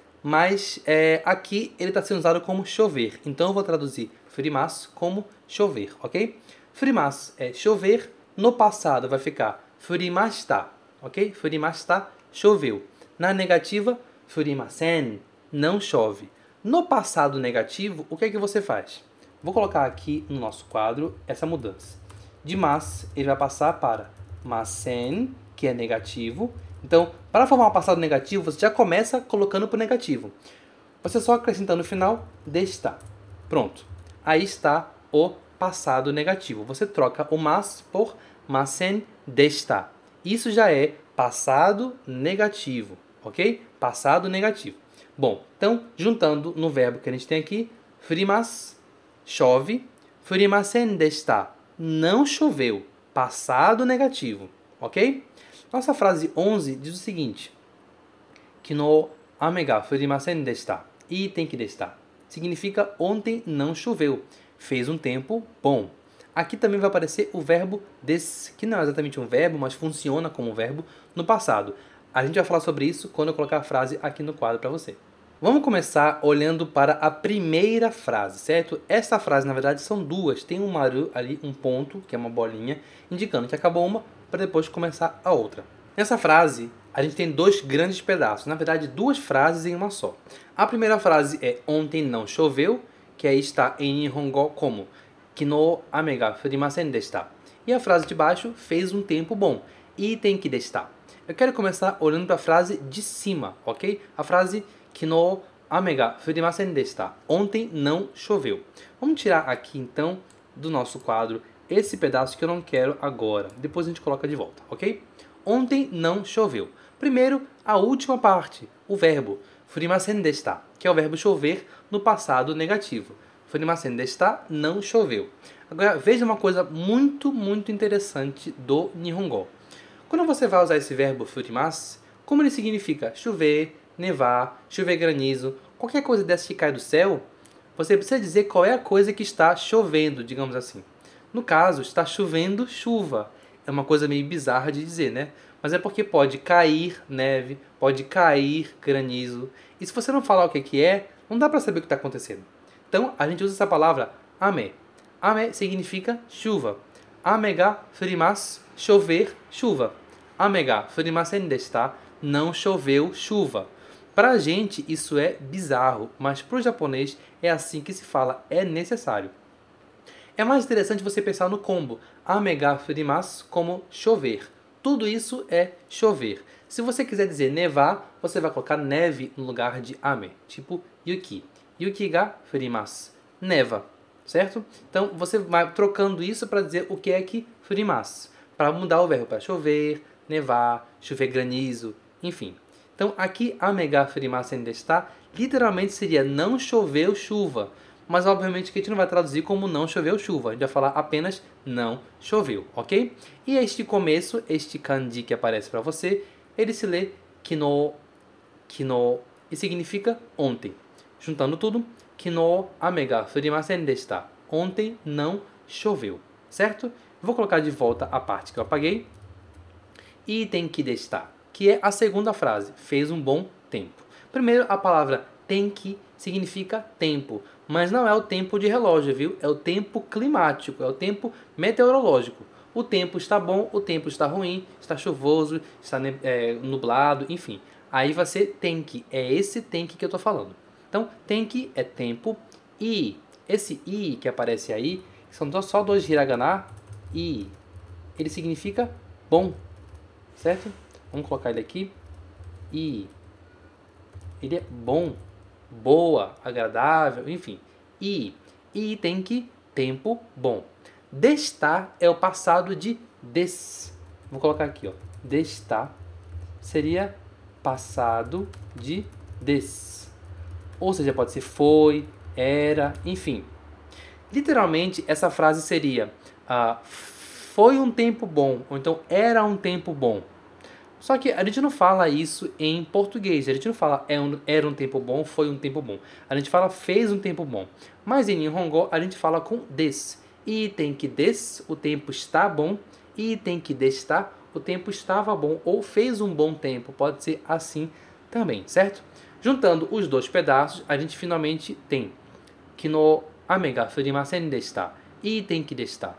Mas é, aqui ele está sendo usado como chover. Então eu vou traduzir furimasu como chover, ok? Furimasu é chover, no passado vai ficar furimashita, ok? Furimashita, choveu. Na negativa, furimasen, não chove. No passado negativo, o que é que você faz? Vou colocar aqui no nosso quadro essa mudança. De mas, ele vai passar para masen, que é negativo. Então, para formar um passado negativo, você já começa colocando para o negativo. Você só acrescenta no final, desta. Pronto. Aí está o passado negativo. Você troca o mas por masen desta. Isso já é passado negativo, ok? Passado negativo. Bom, então, juntando no verbo que a gente tem aqui, furimasu, chove, furimasen desta, não choveu, passado negativo, ok? Nossa frase onze diz o seguinte: Kino ame ga furimasen desta. Iten ki desta. Significa ontem não choveu, fez um tempo bom. Aqui também vai aparecer o verbo des, que não é exatamente um verbo, mas funciona como um verbo no passado. A gente vai falar sobre isso quando eu colocar a frase aqui no quadro para você. Vamos começar olhando para a primeira frase, certo? Essa frase, na verdade, são duas. Tem um maru ali, um ponto, que é uma bolinha, indicando que acabou uma, para depois começar a outra. Nessa frase, a gente tem dois grandes pedaços. Na verdade, duas frases em uma só. A primeira frase é ontem não choveu, que aí está em Nihongo como Kino ame ga furimasen desta. E a frase de baixo, fez um tempo bom. Iten ki desta. Eu quero começar olhando para a frase de cima, ok? A frase Kino ame ga furimasen desta. Ontem não choveu. Vamos tirar aqui então do nosso quadro esse pedaço que eu não quero agora. Depois a gente coloca de volta, ok? Ontem não choveu. Primeiro, a última parte, o verbo furimasen desta, que é o verbo chover no passado negativo. Furimasen desta, não choveu. Agora, veja uma coisa muito, muito interessante do Nihongo. Quando você vai usar esse verbo furimasu, como ele significa chover, nevar, chover granizo, qualquer coisa dessa que cai do céu, você precisa dizer qual é a coisa que está chovendo, digamos assim. No caso, está chovendo chuva. É uma coisa meio bizarra de dizer, né? Mas é porque pode cair neve, pode cair granizo. E se você não falar o que que é, não dá para saber o que está acontecendo. Então, a gente usa essa palavra ame. Ame significa chuva. Ame ga furimasu, chover, chuva. Ame ga furimasen desta, não choveu chuva. Para a gente isso é bizarro, mas para o japonês é assim que se fala, é necessário. É mais interessante você pensar no combo ame ga furimasu como chover. Tudo isso é chover. Se você quiser dizer nevar, você vai colocar neve no lugar de ame, tipo yuki. Yuki ga furimasu. Neva, certo? Então você vai trocando isso para dizer o que é que furimasu. Para mudar o verbo para chover, nevar, chover granizo, enfim. Então aqui ame ga furimasen desta literalmente seria não choveu chuva. Mas obviamente que a gente não vai traduzir como não choveu chuva. A gente vai falar apenas não choveu, ok? E este começo, este kanji que aparece para você, ele se lê kino, kino, e significa ontem. Juntando tudo, kino ame ga furimasen desta. Ontem não choveu, certo? Vou colocar de volta a parte que eu apaguei. Iten ki desta, que é a segunda frase, fez um bom tempo. Primeiro, a palavra tenki significa tempo, mas não é o tempo de relógio, viu? É o tempo climático, é o tempo meteorológico. O tempo está bom, o tempo está ruim, está chuvoso, está é, nublado, enfim. Aí vai ser tenki, é esse tenki que eu estou falando. Então, tenki é tempo, e esse i que aparece aí, são só dois hiragana, i, ele significa bom, certo? Vamos colocar ele aqui, i, ele é bom, boa, agradável, enfim. E, e tem que tempo bom. Desta é o passado de des. Vou colocar aqui, ó. Desta seria passado de des. Ou seja, pode ser foi, era, enfim. Literalmente, essa frase seria ah, foi um tempo bom, ou então era um tempo bom. Só que a gente não fala isso em português. A gente não fala é um- era um tempo bom, foi um tempo bom. A gente fala fez um tempo bom. Mas em Nihongo a gente fala com des. E tem que des, o tempo está bom. E tem que desta, o tempo estava bom. Ou fez um bom tempo. Pode ser assim também, certo? Juntando os dois pedaços, a gente finalmente tem Kino ame ga furimasen deshita. E tem que desta.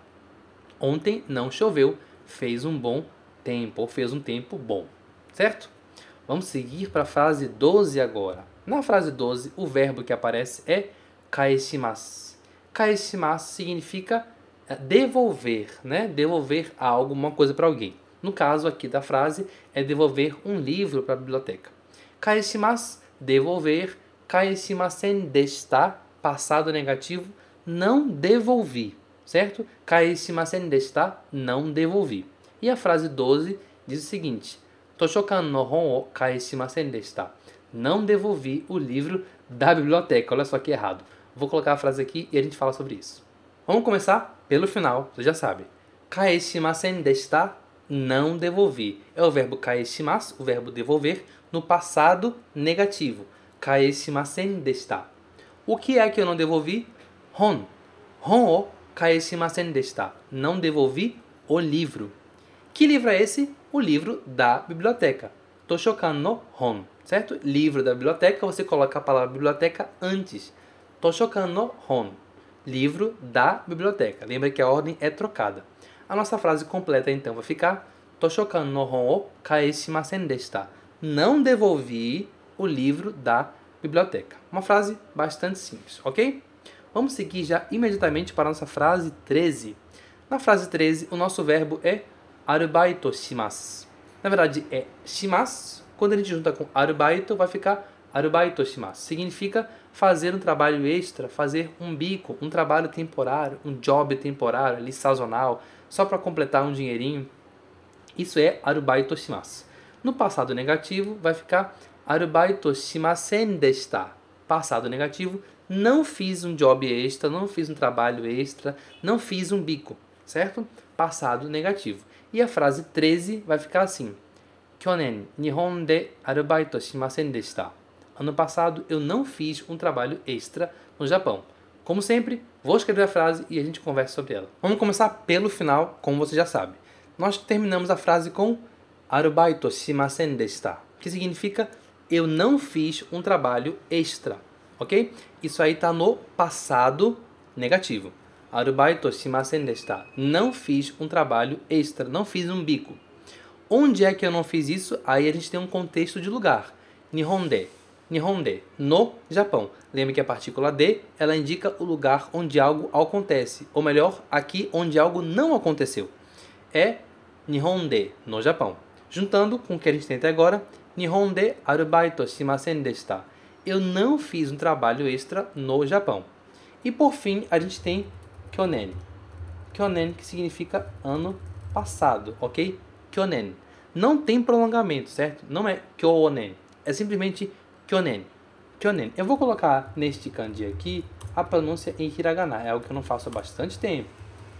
Ontem não choveu, fez um bom tempo, ou fez um tempo bom, certo? Vamos seguir para a frase doze agora. Na frase doze, o verbo que aparece é kaeshimasu. Kaeshimasu significa devolver, né? Devolver algo, uma coisa para alguém. No caso aqui da frase, é devolver um livro para a biblioteca. Kaeshimasu, devolver. Kaeshimasen deshita, passado negativo, não devolvi, certo? Kaeshimasen deshita, não devolvi. E a frase doze diz o seguinte: Toshokan no hon o kaeshimasen deshita. Não devolvi o livro da biblioteca. Olha só que errado. Vou colocar a frase aqui e a gente fala sobre isso. Vamos começar pelo final, você já sabe. Kaeshimasen deshita, não devolvi. É o verbo kaeshimasu, o verbo devolver, no passado negativo. Kaeshimasen deshita. O que é que eu não devolvi? Hon. Hon o kaeshimasen deshita. Não devolvi o livro. Que livro é esse? O livro da biblioteca. Toshokan no hon, certo? Livro da biblioteca, você coloca a palavra biblioteca antes. Toshokan no hon. Livro da biblioteca. Lembra que a ordem é trocada. A nossa frase completa então vai ficar Toshokan no hon o kaeshimasen deshita. Não devolvi o livro da biblioteca. Uma frase bastante simples, ok? Vamos seguir já imediatamente para a nossa frase treze. Na frase treze, o nosso verbo é arubaito shimasu. Na verdade, é shimasu. Quando a gente junta com arubaito, vai ficar arubaito shimasu. Significa fazer um trabalho extra, fazer um bico, um trabalho temporário, um job temporário, ali, sazonal, só para completar um dinheirinho. Isso é arubaito shimasu. No passado negativo, vai ficar arubaito shimasen deshita. Passado negativo, não fiz um job extra, não fiz um trabalho extra, não fiz um bico, certo? Passado negativo. E a frase treze vai ficar assim: Kyonen, Nihon de arubaito shimasen deshita. Ano passado eu não fiz um trabalho extra no Japão. Como sempre, vou escrever a frase e a gente conversa sobre ela. Vamos começar pelo final, como você já sabe. Nós terminamos a frase com arubaito shimasen deshita, que significa eu não fiz um trabalho extra, ok? Isso aí está no passado negativo. Arubaito shimasen deshita. Não fiz um trabalho extra, não fiz um bico. Onde é que eu não fiz isso? Aí a gente tem um contexto de lugar. Nihon de. Nihon de. No Japão. Lembra que a partícula de, ela indica o lugar onde algo acontece. Ou melhor, aqui onde algo não aconteceu. É Nihon de, no Japão. Juntando com o que a gente tem até agora, Nihon de arubaito shimasen deshita. Eu não fiz um trabalho extra no Japão. E por fim, a gente tem Kyonen. Kyonen, que significa ano passado, ok? Kyonen. Não tem prolongamento, certo? Não é Kyonen. É simplesmente Kyonen. Kyonen. Eu vou colocar neste kanji aqui a pronúncia em hiragana. É algo que eu não faço há bastante tempo.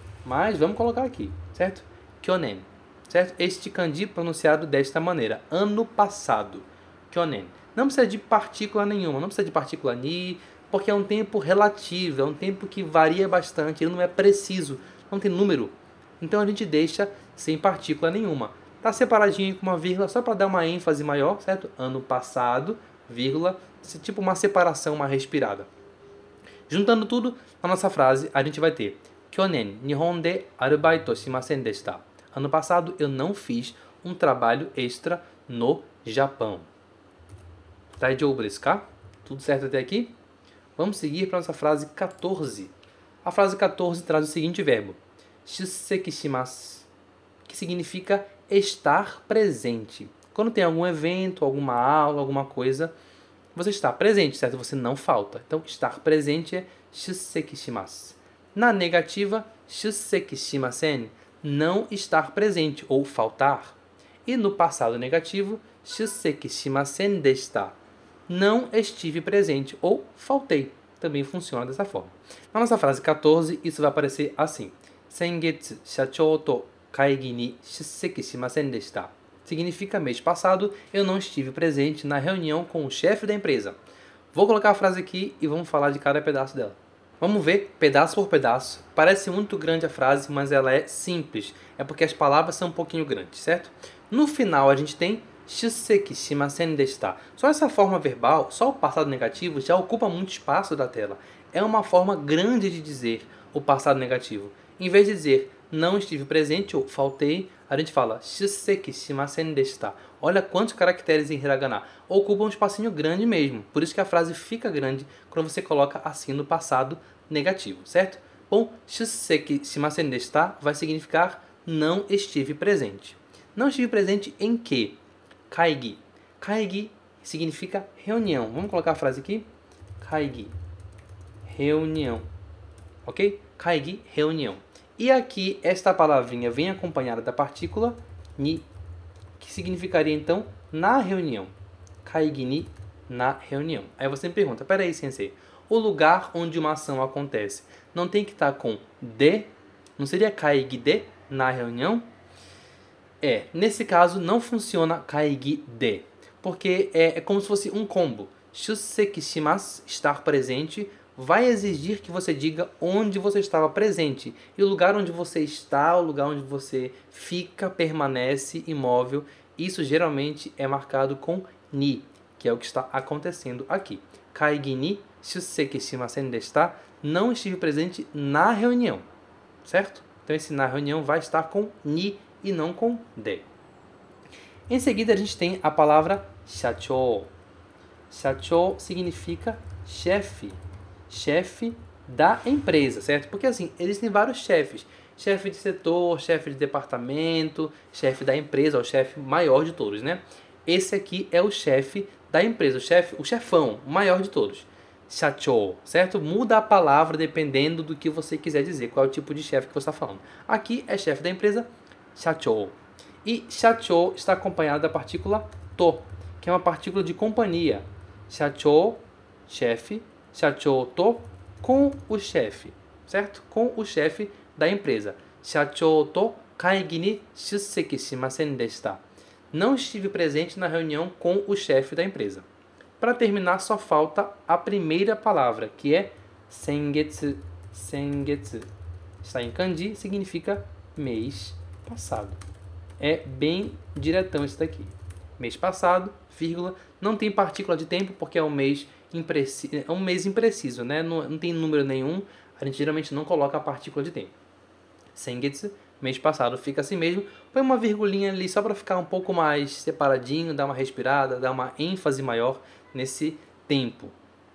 Mas vamos colocar aqui, certo? Kyonen. Certo? Este kanji pronunciado desta maneira. Ano passado. Kyonen. Não precisa de partícula nenhuma. Não precisa de partícula ni, porque é um tempo relativo. É um tempo que varia bastante. Ele não é preciso. Não tem número. Então a gente deixa sem partícula nenhuma. Tá separadinho com uma vírgula só para dar uma ênfase maior, certo? Ano passado, vírgula, tipo uma separação, uma respirada. Juntando tudo, na nossa frase, a gente vai ter Kyonen, Nihon de arubaito shimasen deshita. Ano passado, eu não fiz um trabalho extra no Japão. Daijoubu desu ka? Tudo certo até aqui? Vamos seguir para a nossa frase quatorze. A frase quatorze traz o seguinte verbo. Shusseki shimasu, que significa estar presente. Quando tem algum evento, alguma aula, alguma coisa, você está presente, certo? Você não falta. Então, estar presente é shusseki shimasu. Na negativa, shusseki shimasen, não estar presente ou faltar. E no passado negativo, shusseki shimasen deshita, não estive presente ou faltei. Também funciona dessa forma. Na nossa frase quatorze, isso vai aparecer assim. Sengetsu, shachou to kaigi ni shusseki shimasen deshita. significa mês passado eu não estive presente na reunião com o chefe da empresa. Vou colocar a frase aqui e vamos falar de cada pedaço dela. Vamos ver pedaço por pedaço. Parece muito grande a frase, mas ela é simples. É porque as palavras são um pouquinho grandes, certo? No final a gente tem shuseki shimasen deshita. Só essa forma verbal, só o passado negativo, já ocupa muito espaço da tela. É uma forma grande de dizer o passado negativo. Em vez de dizer não estive presente ou faltei, a gente fala shuseki shimasen deshita. Olha quantos caracteres em hiragana. Ocupa um espacinho grande mesmo. Por isso que a frase fica grande quando você coloca assim no passado negativo, certo? Bom, shuseki shimasen deshita vai significar não estive presente. Não estive presente em quê? Kaigi. Kaigi significa reunião. Vamos colocar a frase aqui? Kaigi. Reunião. Ok? Kaigi, reunião. E aqui, esta palavrinha vem acompanhada da partícula ni, que significaria então na reunião. Kaigi ni, na reunião. Aí você me pergunta, peraí, sensei, o lugar onde uma ação acontece não tem que estar com de? Não seria kaigi de, na reunião? É, nesse caso não funciona kaigi de, porque é, é como se fosse um combo. Shuseki shimasu, estar presente, vai exigir que você diga onde você estava presente. E o lugar onde você está, o lugar onde você fica, permanece imóvel, isso geralmente é marcado com ni, que é o que está acontecendo aqui. Kaigi ni shuseki shimasen deshita, não estive presente na reunião, certo? Então esse na reunião vai estar com ni e não com de. Em seguida a gente tem a palavra shachou. Shachou significa chefe. Chefe da empresa, certo? Porque assim, existem vários chefes. Chefe de setor, chefe de departamento, chefe da empresa, o chefe maior de todos, né? Esse aqui é o chefe da empresa, o chefe, o chefão, o maior de todos. Shachou, certo? Muda a palavra dependendo do que você quiser dizer, qual é o tipo de chefe que você está falando. Aqui é chefe da empresa, shachou. E shachou está acompanhado da partícula to, que é uma partícula de companhia. Shachou, chefe, shachou to, com o chefe, certo? Com o chefe da empresa. Shachou to kaigi ni shuseki shimasen deshita. Não estive presente na reunião com o chefe da empresa. Para terminar, só falta a primeira palavra, que é sengetsu. Sengetsu. Está em kanji, significa mês passado. É bem diretão isso daqui. Mês passado, vírgula, não tem partícula de tempo porque é um mês impreciso, é um mês impreciso, né? Não, não tem número nenhum, a gente geralmente não coloca a partícula de tempo. Sengetsu, mês passado, fica assim mesmo. Põe uma virgulinha ali só para ficar um pouco mais separadinho, dar uma respirada, dar uma ênfase maior nesse tempo,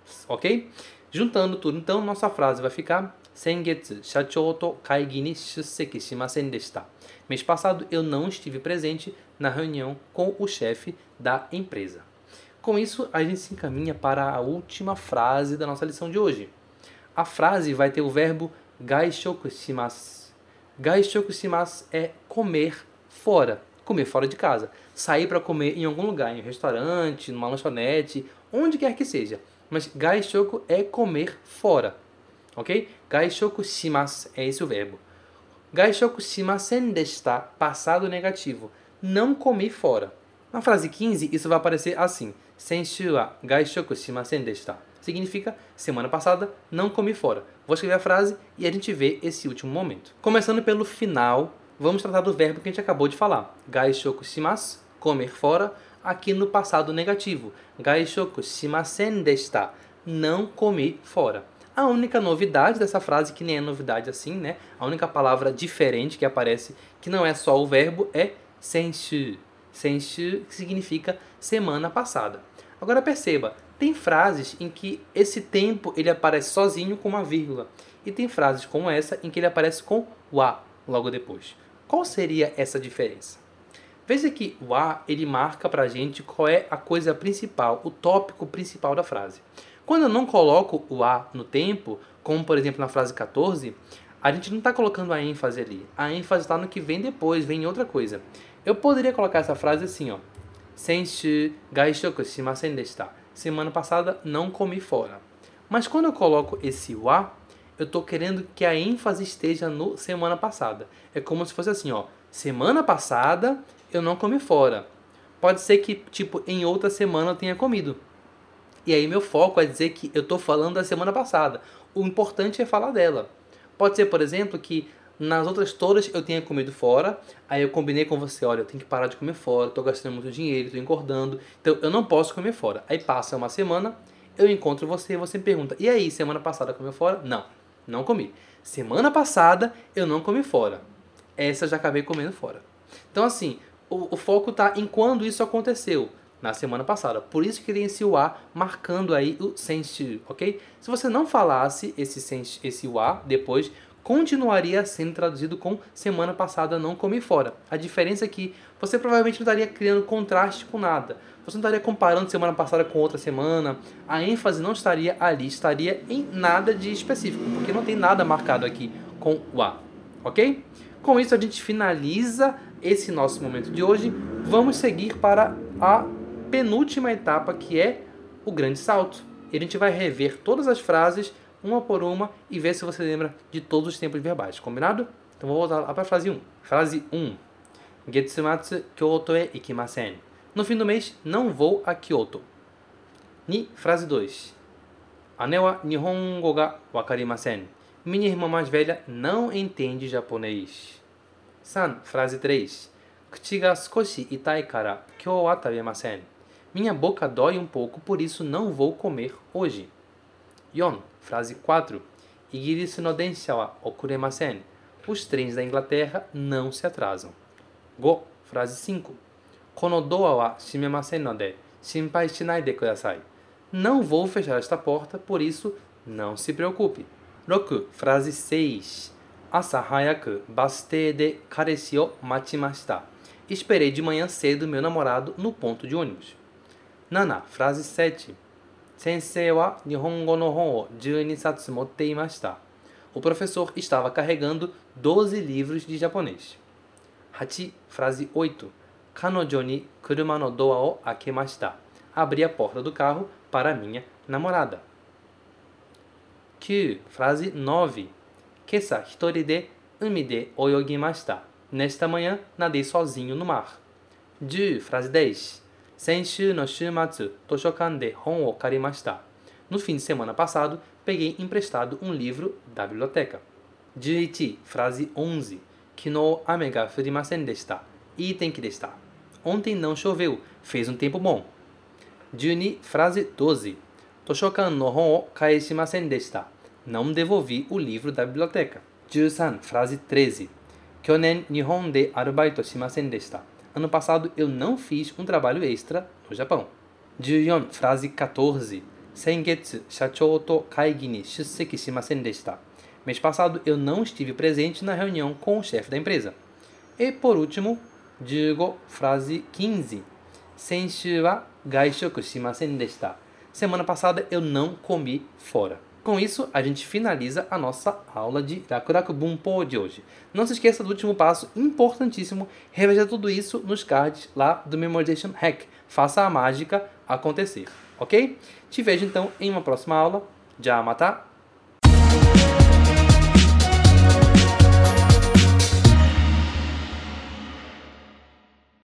ok? Juntando tudo, então, nossa frase vai ficar Sengetsu, shachou to kaigi ni shuseki shimasen deshita. Mês passado eu não estive presente na reunião com o chefe da empresa. Com isso, a gente se encaminha para a última frase da nossa lição de hoje. A frase vai ter o verbo gaishoku shimasu. Gaishoku shimasu é comer fora, comer fora de casa. Sair para comer em algum lugar, em um restaurante, numa lanchonete, onde quer que seja. Mas gaishoku é comer fora, ok? Gaishoku shimasu é esse o verbo. Gaishoku shimasen deshita, passado negativo. Não comi fora. Na frase quinze, isso vai aparecer assim. Senshu wa gaishoku shimasen deshita. Significa, semana passada, não comi fora. Vou escrever a frase e a gente vê esse último momento. Começando pelo final, vamos tratar do verbo que a gente acabou de falar. Gaishoku shimasu, comer fora, aqui no passado negativo. Gaishoku shimasen deshita, não comi fora. A única novidade dessa frase, que nem é novidade assim, né? A única palavra diferente que aparece, que não é só o verbo, é senshu. Senshu significa semana passada. Agora perceba, tem frases em que esse tempo ele aparece sozinho com uma vírgula. E tem frases como essa em que ele aparece com wa logo depois. Qual seria essa diferença? Veja que o wa ele marca pra gente qual é a coisa principal, o tópico principal da frase. Quando eu não coloco o a no tempo, como por exemplo na frase quatorze, a gente não está colocando a ênfase ali. A ênfase está no que vem depois, vem em outra coisa. Eu poderia colocar essa frase assim, ó. Senshu gaishoku shimasen deshita. Semana passada não comi fora. Mas quando eu coloco esse wa, eu estou querendo que a ênfase esteja no semana passada. É como se fosse assim, ó. Semana passada eu não comi fora. Pode ser que, tipo, em outra semana eu tenha comido. E aí meu foco é dizer que eu estou falando da semana passada. O importante é falar dela. Pode ser, por exemplo, que nas outras todas eu tenha comido fora, aí eu combinei com você, olha, eu tenho que parar de comer fora, estou gastando muito dinheiro, estou engordando, então eu não posso comer fora. Aí passa uma semana, eu encontro você e você me pergunta, e aí, semana passada comeu fora? Não, não comi. Semana passada eu não comi fora. Essa eu já acabei comendo fora. Então assim, o, o foco está em quando isso aconteceu. Na semana passada. Por isso que tem esse wa marcando aí o senshi, ok? Se você não falasse esse senshi, esse wa depois, continuaria sendo traduzido com semana passada não comi fora. A diferença é que você provavelmente não estaria criando contraste com nada. Você não estaria comparando semana passada com outra semana. A ênfase não estaria ali, estaria em nada de específico, porque não tem nada marcado aqui com wa, ok? Com isso a gente finaliza esse nosso momento de hoje. Vamos seguir para a penúltima etapa, que é o grande salto. E a gente vai rever todas as frases, uma por uma, e ver se você lembra de todos os tempos verbais. Combinado? Então vou voltar lá para a frase um. Frase um. Getsumatsu Kyoto e ikimasen. No fim do mês, não vou a Kyoto. Ni, frase dois. Ane wa Nihongo ga wakarimasen. Minha irmã mais velha não entende japonês. San, frase três. Kuchi ga skoshi itai kara kyou wa tabemasen. Minha boca dói um pouco, por isso não vou comer hoje. Yon, frase quatro. Igirisu no densha wa okuremasen. Os trens da Inglaterra não se atrasam. Go, frase cinco. Kono doa wa shimemasen node, shinpai shinai de kudasai. Não vou fechar esta porta, por isso não se preocupe. Roku, frase seis. Asa hayaku basutei de kareshi o machimashita. Esperei de manhã cedo meu namorado no ponto de ônibus. Nana, frase sete. Sensei wa Nihongo no hon o dezesseis satsu motte imashita. O professor estava carregando doze livros de japonês. Hachi, frase oito. Kanojo ni kuruma no doa o akemashita. Abri a porta do carro para minha namorada. Kyu, frase nove. Kesa hitori de umi de oyogimashita. Nesta manhã, nadei sozinho no mar. Ju, frase dez. Senshu no shumatsu, toshokan de hon o karimashita. No fim de semana passado, peguei emprestado um livro da biblioteca. Juichi, frase onze. Kinou ame ga furimasen deshita. Item que deshita. Ontem não choveu, fez um tempo bom. Juni, frase doze. Toshokan no hon o kaeshimasen deshita. Não devolvi o livro da biblioteca. Jusan, frase treze. Kyonen Nihon de arubaito shimasen deshita. Ano passado eu não fiz um trabalho extra no Japão. Juyon, frase quatorze. Sengetsu shachou to kaigi ni shusseki shimasen deshita. Mês passado eu não estive presente na reunião com o chefe da empresa. E por último, Jugo, frase quinze. Senshu wa gaishoku shimasen deshita. Semana passada eu não comi fora. Com isso, a gente finaliza a nossa aula de Rakuraku Bunpo de hoje. Não se esqueça do último passo, importantíssimo, reveja tudo isso nos cards lá do Memorization Hack. Faça a mágica acontecer, ok? Te vejo então em uma próxima aula. Já mata!